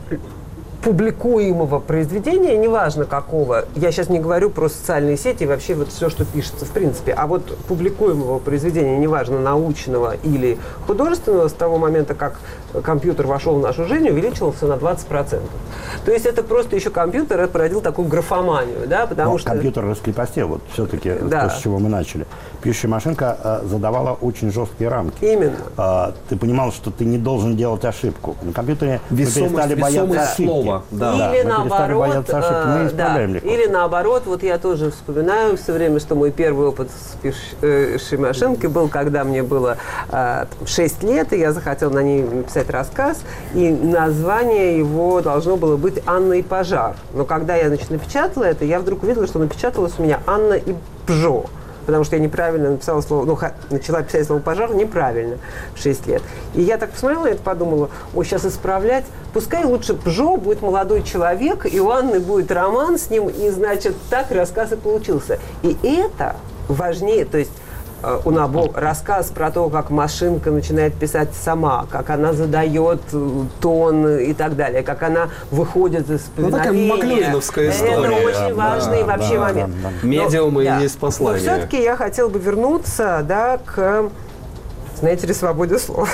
публикуемого произведения, неважно какого, я сейчас не говорю про социальные сети и вообще вот все, что пишется в принципе, а вот публикуемого произведения, неважно научного или художественного, с того момента, как компьютер вошел в нашу жизнь, увеличился на двадцать процентов. То есть это просто еще компьютер породил такую графоманию, да, потому Но что... компьютер раскрепостил, вот все-таки Да. то, с чего мы начали. Пишущая машинка э, задавала очень жесткие рамки. Именно. А, ты понимал, что ты не должен делать ошибку. На компьютере мы перестали бояться весомость ошибки. слова. Да. Да, Или мы перестали наоборот, бояться ошибки, мы э, исправляем да. легко. Или наоборот, вот я тоже вспоминаю все время, что мой первый опыт с пишущей машинкой был, когда мне было э, шесть лет, и я захотела на ней написать рассказ, и название его должно было быть «Анна и пожар». Но когда я, значит, напечатала это, я вдруг увидела, что напечаталось у меня «Анна и Пжо». Потому что я неправильно написала слово, ну, ха, начала писать слово «пожар» неправильно в шесть лет. И я так посмотрела на это, подумала, ой, сейчас исправлять, пускай лучше Пжо будет молодой человек, и у Анны будет роман с ним, и, значит, так рассказ и получился. И это важнее, то есть э, у Набокова рассказ про то, как машинка начинает писать сама, как она задает э, тон и так далее, как она выходит из Ну, такая повиновения. маклюриновская история. Это очень Да, важный да, вообще да, момент. да, да. Медиум и не из Но послания. все-таки я хотела бы вернуться, да, к, знаете ли, свободе слова.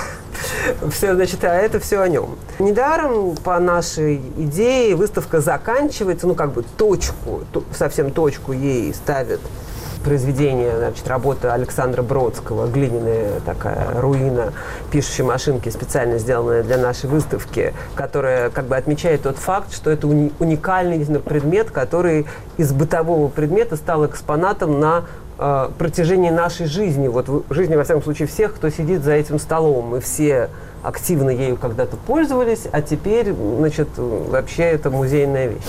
Все, значит, а это все о нем. Недаром по нашей идее выставка заканчивается, ну, как бы точку, ту- совсем точку ей ставит произведение, значит, работа Александра Бродского, глиняная такая руина пишущей машинки, специально сделанная для нашей выставки, которая как бы отмечает тот факт, что это уни- уникальный предмет, который из бытового предмета стал экспонатом на э, протяжении нашей жизни, вот в жизни, во всяком случае, всех, кто сидит за этим столом. Мы все активно ею когда-то пользовались, а теперь, значит, вообще это музейная вещь.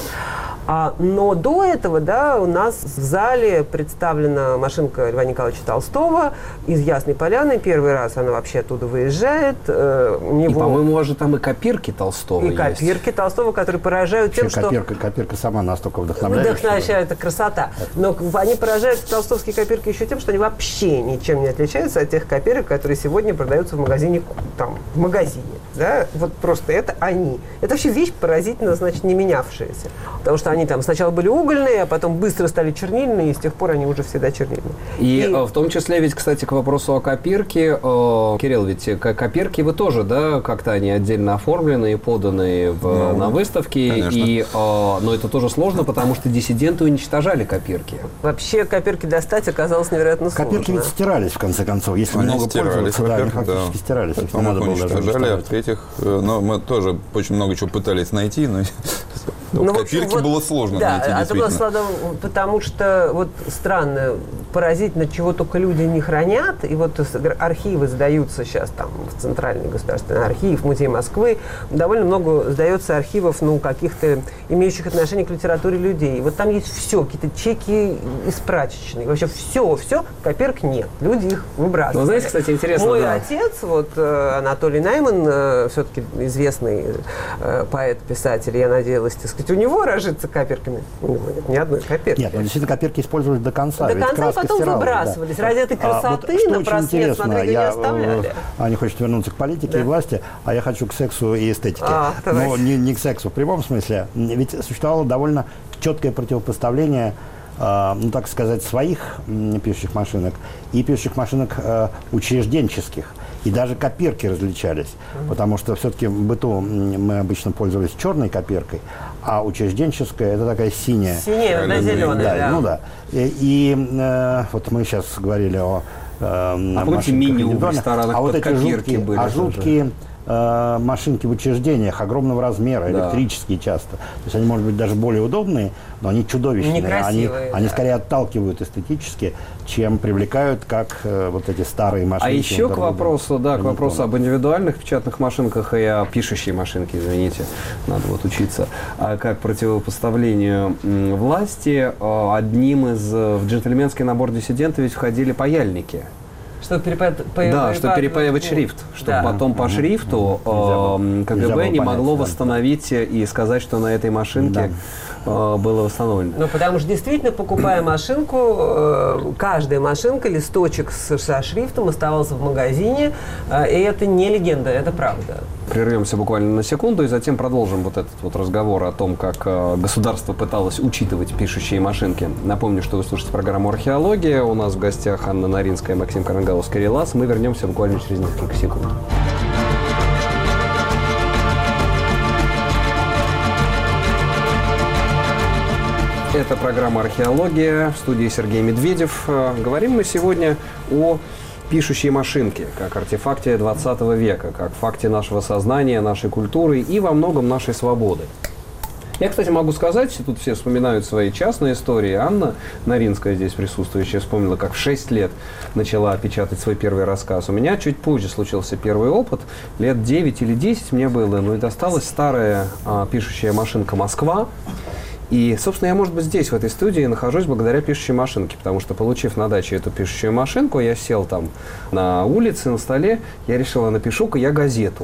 А, но до этого, да, у нас в зале представлена машинка Льва Николаевича Толстого из Ясной Поляны. Первый раз она вообще оттуда выезжает. Э, у И, него по-моему, уже там и копирки Толстого и есть. копирки Толстого, которые поражают тем, Вообще, что... копирка, копирка сама настолько вдохновляющая. Вдохновляет, это красота. Но они поражают толстовские копирки еще тем, что они вообще ничем не отличаются от тех копирок, которые сегодня продаются в магазине, там, в магазине. Да? Вот просто это они. Это вообще вещь поразительно, значит, не менявшаяся. Потому что они там сначала были угольные, а потом быстро стали чернильные, и с тех пор они уже всегда чернильные. И, И- э, в том числе, ведь, кстати, к вопросу о копирке, э, Кирилл, ведь э, ко- копирки вы тоже, да, как-то они отдельно оформлены и поданы в, Ну, на выставке, конечно. и, э, но это тоже сложно, потому что диссиденты уничтожали копирки. Вообще копирки достать оказалось невероятно сложно. Копирки ведь стирались, в конце концов. Если Они много стирались, пользоваться, да, они во-первых, да. фактически стирались. Их не Потом надо их было даже уничтожали, а уничтожать. в-третьих, э, ну, мы тоже очень много чего пытались найти, но Ну, в общем, копирки вот, было сложно да, найти, а это было действительно. сложно, потому что, вот странно, поразительно, чего только люди не хранят, и вот архивы сдаются сейчас, там, в Центральный государственный архив, Музей Москвы, довольно много сдается архивов, ну, каких-то имеющих отношение к литературе людей. И вот там есть все, какие-то чеки из прачечной, вообще все, все, копирок нет, люди их выбрасывают. Ну, знаете, кстати, интересно, Мой да. отец, вот э, Анатолий Найман, э, все-таки известный э, поэт-писатель, я надеялась, так сказать, у него разжиться копирками. У него нет ни одной копирки. Нет, но действительно копирки использовались до конца. До ведь конца, и краска потом стиралась, выбрасывались. да. Ради этой А, вот красоты что на очень просвет интересно, смотрели, не я, оставляли. э, Аня хочет вернуться к политике Да. и власти, а я хочу к сексу и эстетике. А, давай. Но не, не к сексу в прямом смысле. Ведь существовало довольно четкое противопоставление, э, ну, так сказать, своих м, пишущих машинок и пишущих машинок э, учрежденческих. И даже копирки различались, mm-hmm. потому что все-таки в быту м, мы обычно пользовались черной копиркой, а учрежденческая – это такая синяя. Синяя, да, зеленая, Да, да. ну да. И, и, э, вот мы сейчас говорили о э, А помните, машинках меню в индивидуальных, ресторанах а вот под эти копирки жуткие, были а тоже. жуткие э, машинки в учреждениях огромного размера, Да. электрические часто. То есть они, может быть, даже более удобные, но они чудовищные. Они, Некрасивые, они да. скорее отталкивают эстетически, чем привлекают, как э, вот эти старые машинки. А еще к дорогие. вопросу, да, к Ремонтом. вопросу об индивидуальных печатных машинках и о пишущей машинке, извините, надо вот учиться, а как противопоставлению м, власти, э, одним из, э, в джентльменский набор диссидентов ведь входили паяльники. Чтобы перепад... Да, чтобы перепаивать шрифт, чтобы Да. потом по шрифту Нельзя было- э, нельзя КГБ было не понять, могло да. восстановить и сказать, что на этой машинке э, было восстановлено. Ну, потому что действительно, покупая машинку, э, каждая машинка, листочек с, со шрифтом оставался в магазине, э, и это не легенда, это правда. Прервемся буквально на секунду и затем продолжим вот этот вот разговор о том, как э, государство пыталось учитывать пишущие машинки. Напомню, что вы слушаете программу «Археология». У нас в гостях Анна Наринская, Максим Карангалов-Скорелас. Мы вернемся буквально через несколько секунд. Это программа «Археология», в студии Сергей Медведев. Говорим мы сегодня о пишущей машинке, как артефакте двадцатого века, как факте нашего сознания, нашей культуры и во многом нашей свободы. Я, кстати, могу сказать, тут все вспоминают свои частные истории. Анна Наринская, здесь присутствующая, вспомнила, как в шесть лет начала печатать свой первый рассказ. У меня чуть позже случился первый опыт. Лет девять или десять мне было, но и досталась старая а, пишущая машинка «Москва». И, собственно, я, может быть, здесь, в этой студии, нахожусь благодаря пишущей машинке, потому что, получив на даче эту пишущую машинку, я сел там на улице, на столе, я решил, напишу-ка я газету.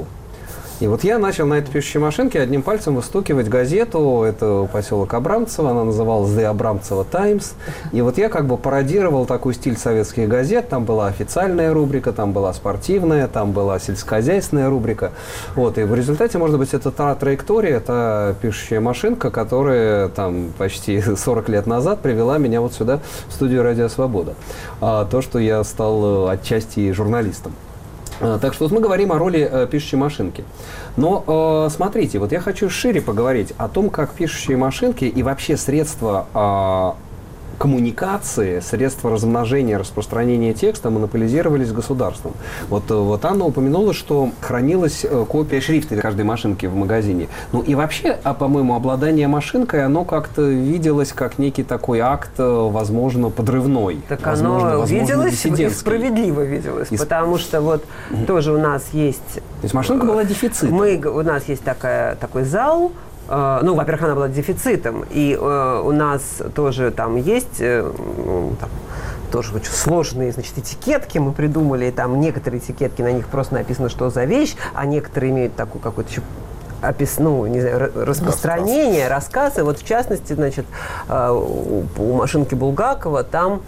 И вот я начал на этой пишущей машинке одним пальцем выстукивать газету. Это поселок Абрамцево, она называлась «The Абрамцево Times». И вот я как бы пародировал такой стиль советских газет. Там была официальная рубрика, там была спортивная, там была сельскохозяйственная рубрика. Вот. И в результате, может быть, это та траектория, та пишущая машинка, которая там почти сорок лет назад привела меня вот сюда, в студию «Радио Свобода». А то, что я стал отчасти журналистом. Так что вот мы говорим о роли э, пишущей машинки. Но э, смотрите, вот я хочу шире поговорить о том, как пишущие машинки и вообще средства э, коммуникации, средства размножения, распространения текста монополизировались государством. Вот, вот Анна упомянула, что хранилась копия шрифта каждой машинки в магазине. Ну и вообще, а, по-моему, обладание машинкой, оно как-то виделось как некий такой акт, возможно, подрывной. Так возможно, оно возможно, виделось и справедливо виделось, и потому что вот угу. тоже у нас есть... То есть машинка была дефицитом. Мы, у нас есть такая, такой зал. Ну, во-первых, она была дефицитом, и э, у нас тоже там есть э, ну, там, тоже очень сложные, значит, этикетки мы придумали, там некоторые этикетки, на них просто написано, что за вещь, а некоторые имеют такую какую-то еще опис, ну, не знаю, распространение, рассказ. рассказы. Вот в частности, значит, э, у, у машинки Булгакова там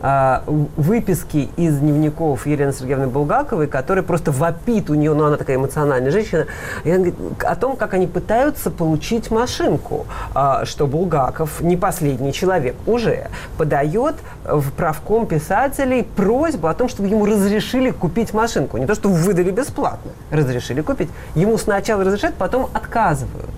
выписки из дневников Елены Сергеевны Булгаковой, которая просто вопит у нее, ну, она такая эмоциональная женщина, и она говорит о том, как они пытаются получить машинку, что Булгаков, не последний человек, уже подает в правком писателей просьбу о том, чтобы ему разрешили купить машинку. Не то, что выдали бесплатно, разрешили купить. Ему сначала разрешают, потом отказывают.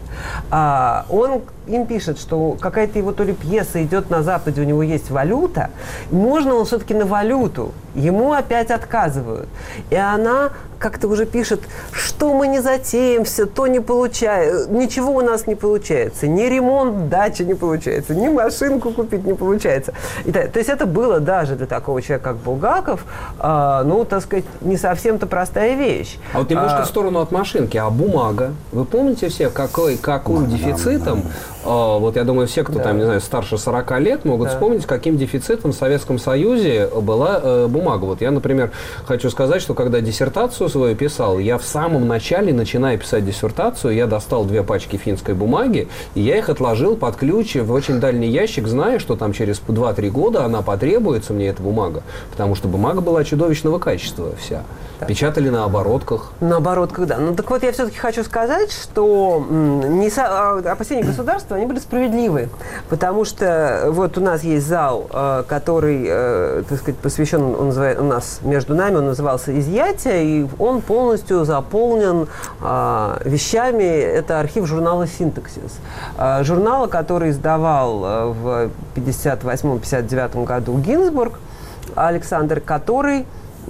А, он им пишет, что какая-то его то ли пьеса идет на Западе, у него есть валюта, можно он все-таки на валюту. Ему опять отказывают. И она как-то уже пишет, что мы не затеемся, то не получается, ничего у нас не получается, ни ремонт дачи не получается, ни машинку купить не получается. И, то, то есть это было даже для такого человека, как Булгаков, э, ну, так сказать, не совсем-то простая вещь. А вот немножко а, в сторону от машинки, а бумага? Вы помните все, какой, каким да, дефицитом, да, да. Э, вот я думаю, все, кто да. там, не знаю, старше сорока лет, могут да. вспомнить, каким дефицитом в Советском Союзе была э, бумага. Вот я, например, хочу сказать, что когда диссертацию свою писал, я в самом начале, начиная писать диссертацию, я достал две пачки финской бумаги, и я их отложил под ключ в очень дальний ящик, зная, что там через два-три года она потребуется, мне эта бумага, потому что бумага была чудовищного качества вся. Да. Печатали на оборотках. На оборотках, да. Ну так вот я все-таки хочу сказать, что м, не со, опасения государства, они были справедливы, потому что вот у нас есть зал, э, который, э, так сказать, посвящен, он называет, у нас между нами, он назывался «Изъятие», и он полностью заполнен э, вещами. Это архив журнала «Синтаксис». Э, журнала, который издавал э, в пятьдесят восьмом — пятьдесят девятом году Гинзбург, Александр, который...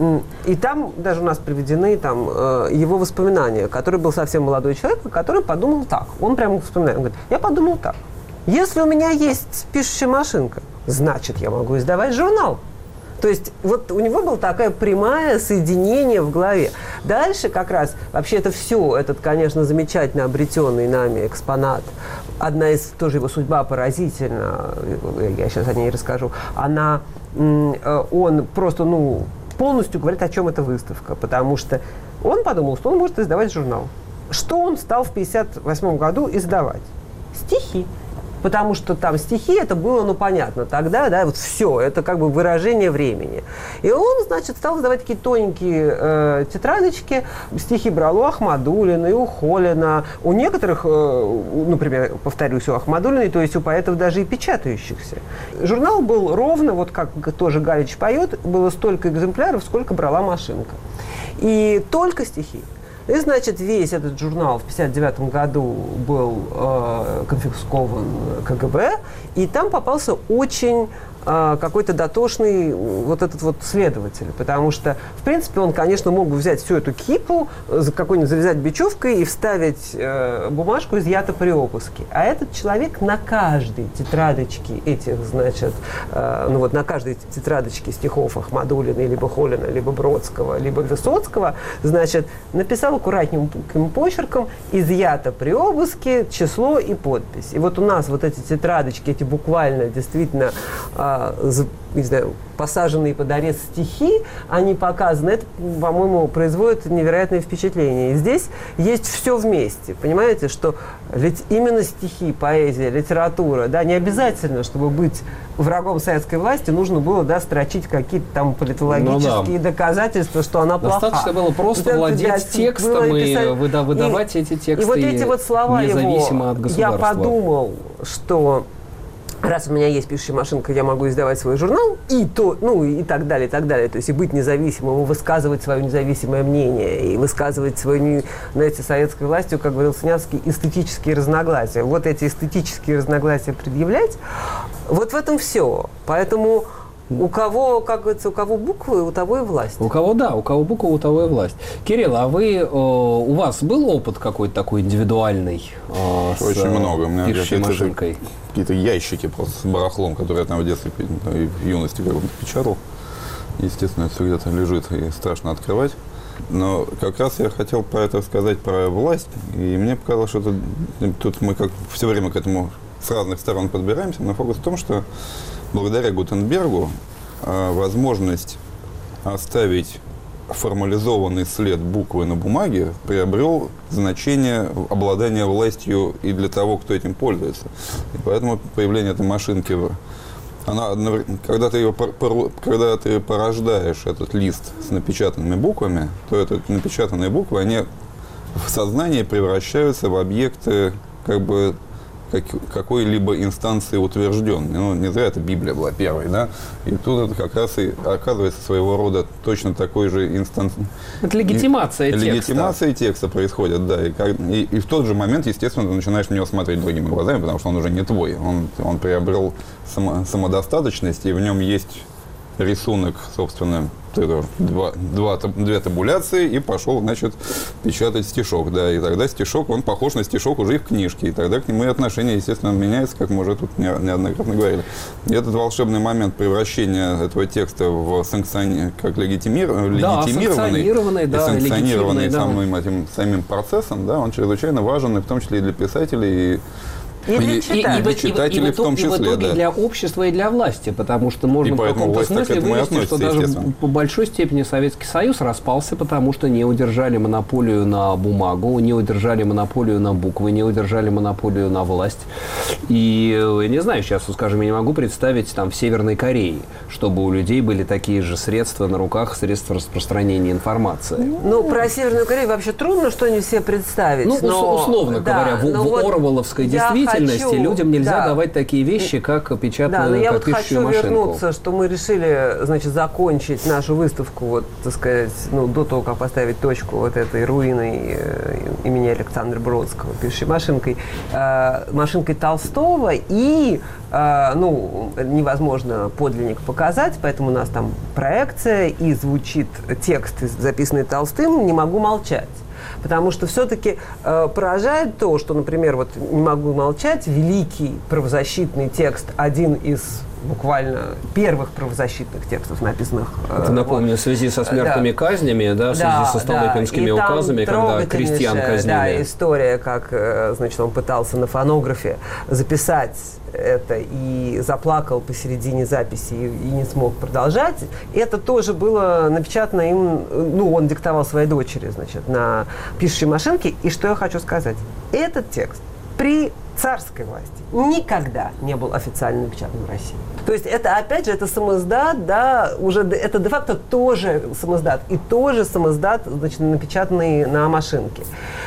И там даже у нас приведены там, э, его воспоминания, который был совсем молодой человек, который подумал так. Он прямо вспоминает. Он говорит, я подумал так. Если у меня есть пишущая машинка, значит, я могу издавать журнал. То есть вот у него было такое прямое соединение в голове. Дальше как раз, вообще это все, этот, конечно, замечательно обретенный нами экспонат, одна из, тоже его судьба поразительна, я сейчас о ней расскажу, она, он просто, ну, полностью говорит, о чем эта выставка, потому что он подумал, что он может издавать журнал. Что он стал в пятьдесят восьмом году издавать? Стихи. Потому что там стихи, это было, ну, понятно, тогда, да, вот все, это как бы выражение времени. И он, значит, стал издавать такие тоненькие э, тетрадочки. Стихи брал у Ахмадуллина и у Холина, у некоторых, э, например, повторюсь, у Ахмадуллина, то есть у поэтов даже и печатающихся. Журнал был ровно, вот как тоже Галич поет, было столько экземпляров, сколько брала машинка. И только стихи. И, значит, весь этот журнал в тысяча девятьсот пятьдесят девятом году был э, конфискован ка гэ бэ, и там попался очень э, какой-то дотошный вот этот вот следователь, потому что, в принципе, он, конечно, мог бы взять всю эту кипу, за какой-нибудь завязать бечевкой и вставить э, бумажку изъято при обыске. А этот человек на каждой тетрадочке этих, значит, э, ну вот на каждой тетрадочке стихов Ахмадуллина, либо Холина, либо Бродского, либо Высоцкого, значит, написал аккуратненьким почерком изъято при обыске, число и подпись. И вот у нас вот эти тетрадочки, эти буквально действительно э, не знаю, посаженные под арест стихи, они показаны. Это, по-моему, производит невероятное впечатление. И здесь есть все вместе. Понимаете, что ведь именно стихи, поэзия, литература, да, не обязательно, чтобы быть врагом советской власти, нужно было, да, строчить какие-то там политологические ну, да. доказательства, что она плоха. Достаточно было просто вот владеть это, текстом было и писать, выда- выдавать и, эти тексты и вот эти вот слова независимо его, от государства. Я подумал, что раз у меня есть пишущая машинка, я могу издавать свой журнал, и то, ну, и так далее, и так далее. То есть и быть независимым, и высказывать свое независимое мнение, и высказывать свою, знаете, советской властью, как говорил Синявский, эстетические разногласия. Вот эти эстетические разногласия предъявлять, вот в этом все. Поэтому у кого, как говорится, у кого буквы, у того и власть. У кого, да, у кого буква, у того и власть. Кирилл, а вы, э, у вас был опыт какой-то такой индивидуальный? Э, Очень с, много. У меня пишущей машинкой? Какие-то ящики просто с барахлом, которые я там в детстве и в юности как бы печатал. Естественно, это все где-то лежит и страшно открывать. Но как раз я хотел про это сказать, про власть. И мне показалось, что это, тут мы как все время к этому с разных сторон подбираемся. Но фокус в том, что благодаря Гутенбергу э, возможность оставить формализованный след буквы на бумаге приобрел значение обладания властью и для того, кто этим пользуется. И поэтому появление этой машинки, она, когда, ты ее, когда ты порождаешь этот лист с напечатанными буквами, то это напечатанные буквы, они в сознании превращаются в объекты как бы Как, какой-либо инстанции утвержденной. Ну, не зря это Библия была первой, да? И тут это как раз и оказывается своего рода точно такой же инстанцией. Это легитимация текста. Легитимация текста происходит, да. И, как, и, и в тот же момент, естественно, ты начинаешь на него смотреть другими глазами, потому что он уже не твой. Он, он приобрел само, самодостаточность, и в нем есть рисунок, собственно, два, два, две табуляции, и пошел, значит, печатать стишок, да, и тогда стишок, он похож на стишок уже и в книжке, и тогда к нему и отношение, естественно, меняется, как мы уже тут неоднократно говорили. И этот волшебный момент превращения этого текста в санкциони... как легитимир... да, легитимированный, да, и санкционированный да. самым этим самим процессом, да, он чрезвычайно важен, и в том числе и для писателей, и И для читателей, и, и, читателей и, и, в том числе, и в итоге да. для общества и для власти, потому что можно в каком-то смысле вынести, что даже по большой степени Советский Союз распался, потому что не удержали монополию на бумагу, не удержали монополию на буквы, не удержали монополию на власть. И я не знаю, сейчас, скажем, я не могу представить там в Северной Корее, чтобы у людей были такие же средства на руках, средства распространения информации. Ну, про Северную Корею вообще трудно что-нибудь себе представить. Ну, но, условно да, говоря, в, в вот Орвелловской действительности хочу, людям нельзя да. давать такие вещи, как печатную, да, но я как вот хочу машинку. вернуться, что мы решили, значит, закончить нашу выставку, вот, так сказать, ну, до того, как поставить точку вот этой руиной э, имени Александра Бродского, пишущей машинкой, э, машинкой Толстого, и, э, ну, невозможно подлинник показать, поэтому у нас там проекция, и звучит текст, записанный Толстым, «Не могу молчать». Потому что все-таки э, поражает то, что, например, вот «Не могу молчать», великий правозащитный текст, один из буквально первых правозащитных текстов, написанных... Э, Это, напомню, в связи со смертными да. казнями, да, в связи да, со Столыпинскими да. указами, когда крестьян казнили. Да, история, как, значит, он пытался на фонографе записать это и заплакал посередине записи и, и не смог продолжать. Это тоже было напечатано им, ну, он диктовал своей дочери, значит, на пишущей машинке. И что я хочу сказать? Этот текст при царской власти никогда не был официально напечатан в России. То есть это, опять же, это самиздат, да, уже это де-факто тоже самиздат, и тоже самиздат, значит, напечатанный на машинке.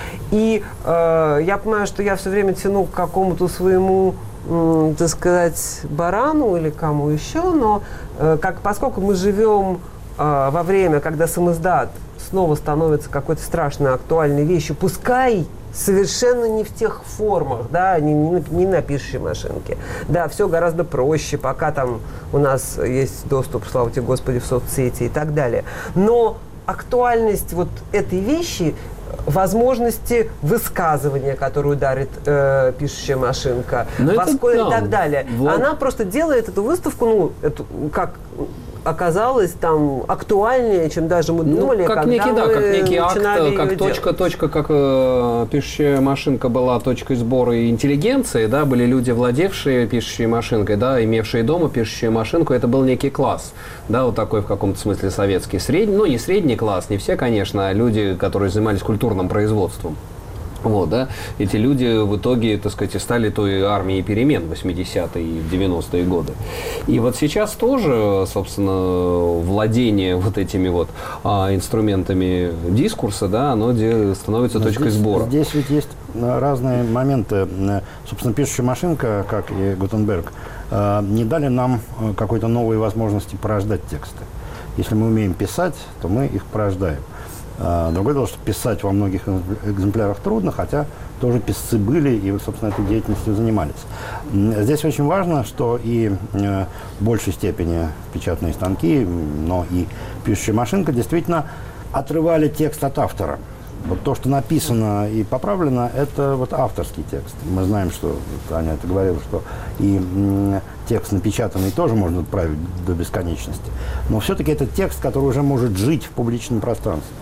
И э, я понимаю, что я все время тяну к какому-то своему, э, так сказать, барану или кому еще, но э, как, поскольку мы живем э, во время, когда самиздат снова становится какой-то страшной актуальной вещью, пускай совершенно не в тех формах, да, не, не, не на пишущей машинке. Да, все гораздо проще, пока там у нас есть доступ, слава тебе Господи, в соцсети и так далее. Но актуальность вот этой вещи, возможности высказывания, которую дарит э, пишущая машинка, воско... и так далее. Влад... Она просто делает эту выставку, ну, эту, как оказалось там актуальнее, чем даже мы думали, ну, как когда некий, мы да, как некий акт, как точка, делать. точка, как э, пишущая машинка была точкой сбора интеллигенции, да, были люди, владевшие пишущей машинкой, да, имевшие дома пишущую машинку, это был некий класс, да, вот такой в каком-то смысле советский, средний, ну, не средний класс, не все, конечно, а люди, которые занимались культурным производством. Вот, да, эти люди в итоге, так сказать, стали той армией перемен в восьмидесятые и в девяностые годы. И вот сейчас тоже, собственно, владение вот этими вот а, инструментами дискурса, да, оно становится Но точкой здесь, сбора. Здесь ведь есть разные моменты. Собственно, пишущая машинка, как и Гутенберг, не дали нам какой-то новой возможности порождать тексты. Если мы умеем писать, то мы их порождаем. Другое дело, что писать во многих экземплярах трудно, хотя тоже писцы были и, собственно, этой деятельностью занимались. Здесь очень важно, что и в большей степени печатные станки, но и пишущая машинка действительно отрывали текст от автора. Вот то, что написано и поправлено, это вот авторский текст. Мы знаем, что, Аня это говорила, что и текст напечатанный тоже можно отправить до бесконечности. Но все-таки это текст, который уже может жить в публичном пространстве.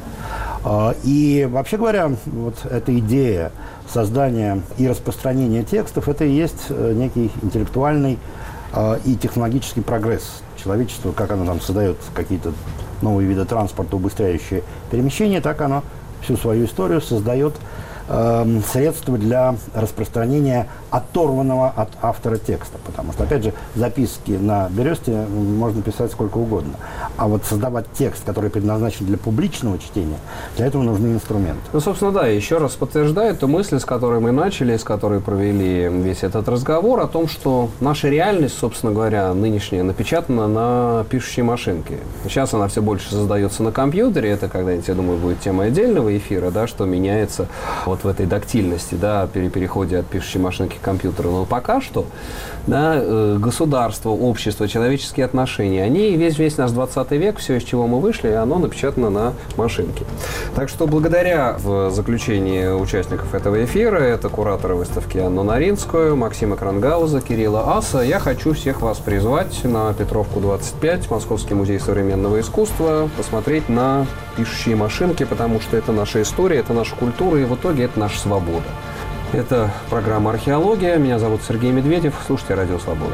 И, вообще говоря, вот эта идея создания и распространения текстов, это и есть некий интеллектуальный и технологический прогресс человечества, как оно там создает какие-то новые виды транспорта, убыстряющие перемещение, так оно всю свою историю создает э, средства для распространения оторванного от автора текста. Потому что, опять же, записки на бересте можно писать сколько угодно. А вот создавать текст, который предназначен для публичного чтения, для этого нужны инструменты. Ну, собственно, да, еще раз подтверждает ту мысль, с которой мы начали, с которой провели весь этот разговор, о том, что наша реальность, собственно говоря, нынешняя, напечатана на пишущей машинке. Сейчас она все больше создается на компьютере. Это когда-нибудь, я думаю, будет тема отдельного эфира, да, что меняется вот в этой дактильности, да, при переходе от пишущей машинки к компьютеру. Но пока что, да, государство, общество, человеческие отношения, они весь, весь наш двадцатый век, все, из чего мы вышли, оно напечатано на машинке. Так что благодаря в заключении участников этого эфира, это кураторы выставки Анну Наринскую, Максима Крангауза, Кирилла Аса, я хочу всех вас призвать на Петровку двадцать пять, Московский музей современного искусства, посмотреть на пишущие машинки, потому что это наша история, это наша культура, и в итоге это наша свобода. Это программа «Археология». Меня зовут Сергей Медведев. Слушайте «Радио Свобода».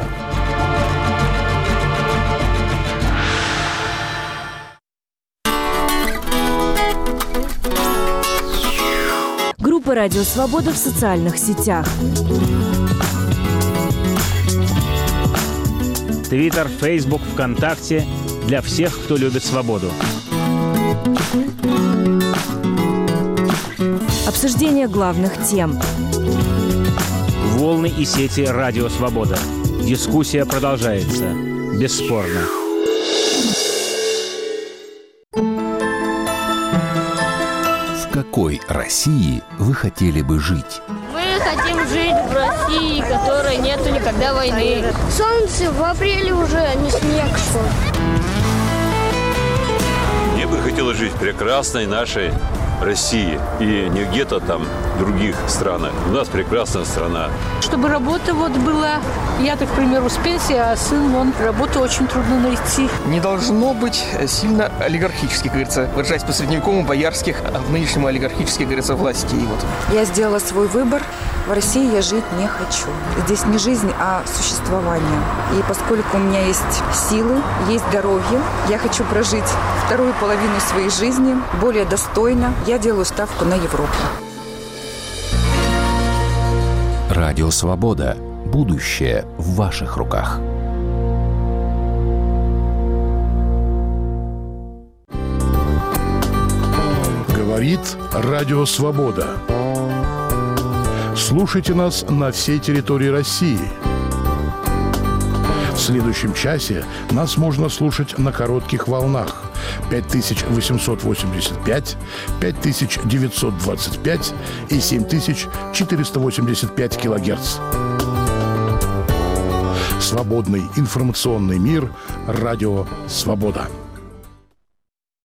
Группа «Радио Свобода» в социальных сетях. Твиттер, Фейсбук, ВКонтакте. Для всех, кто любит свободу. Обсуждение главных тем. Волны и сети «Радио Свобода». Дискуссия продолжается. Бесспорно. В какой России вы хотели бы жить? Мы хотим жить в России, в которой нету никогда войны. Солнце в апреле уже, а не снег шел. Мне бы хотелось жить в прекрасной нашей России и не где-то там в других странах. У нас прекрасная страна. Чтобы работа вот была, я, так, к примеру, с пенсии, а сын, он, работу очень трудно найти. Не должно быть сильно олигархических, как говорится, выражаясь по-средневековому, боярских, а в нынешнем олигархических, как говорится, властей. Вот. Я сделала свой выбор. В России я жить не хочу. Здесь не жизнь, а существование. И поскольку у меня есть силы, есть здоровье, я хочу прожить вторую половину своей жизни более достойно. Я делаю ставку на Европу. Радио Свобода. Будущее в ваших руках. Говорит Радио Свобода. Слушайте нас на всей территории России. В следующем часе нас можно слушать на коротких волнах пять тысяч восемьсот восемьдесят пять, пять тысяч девятьсот двадцать пять и семь тысяч четыреста восемьдесят пять килогерц. Свободный информационный мир. Радио Свобода.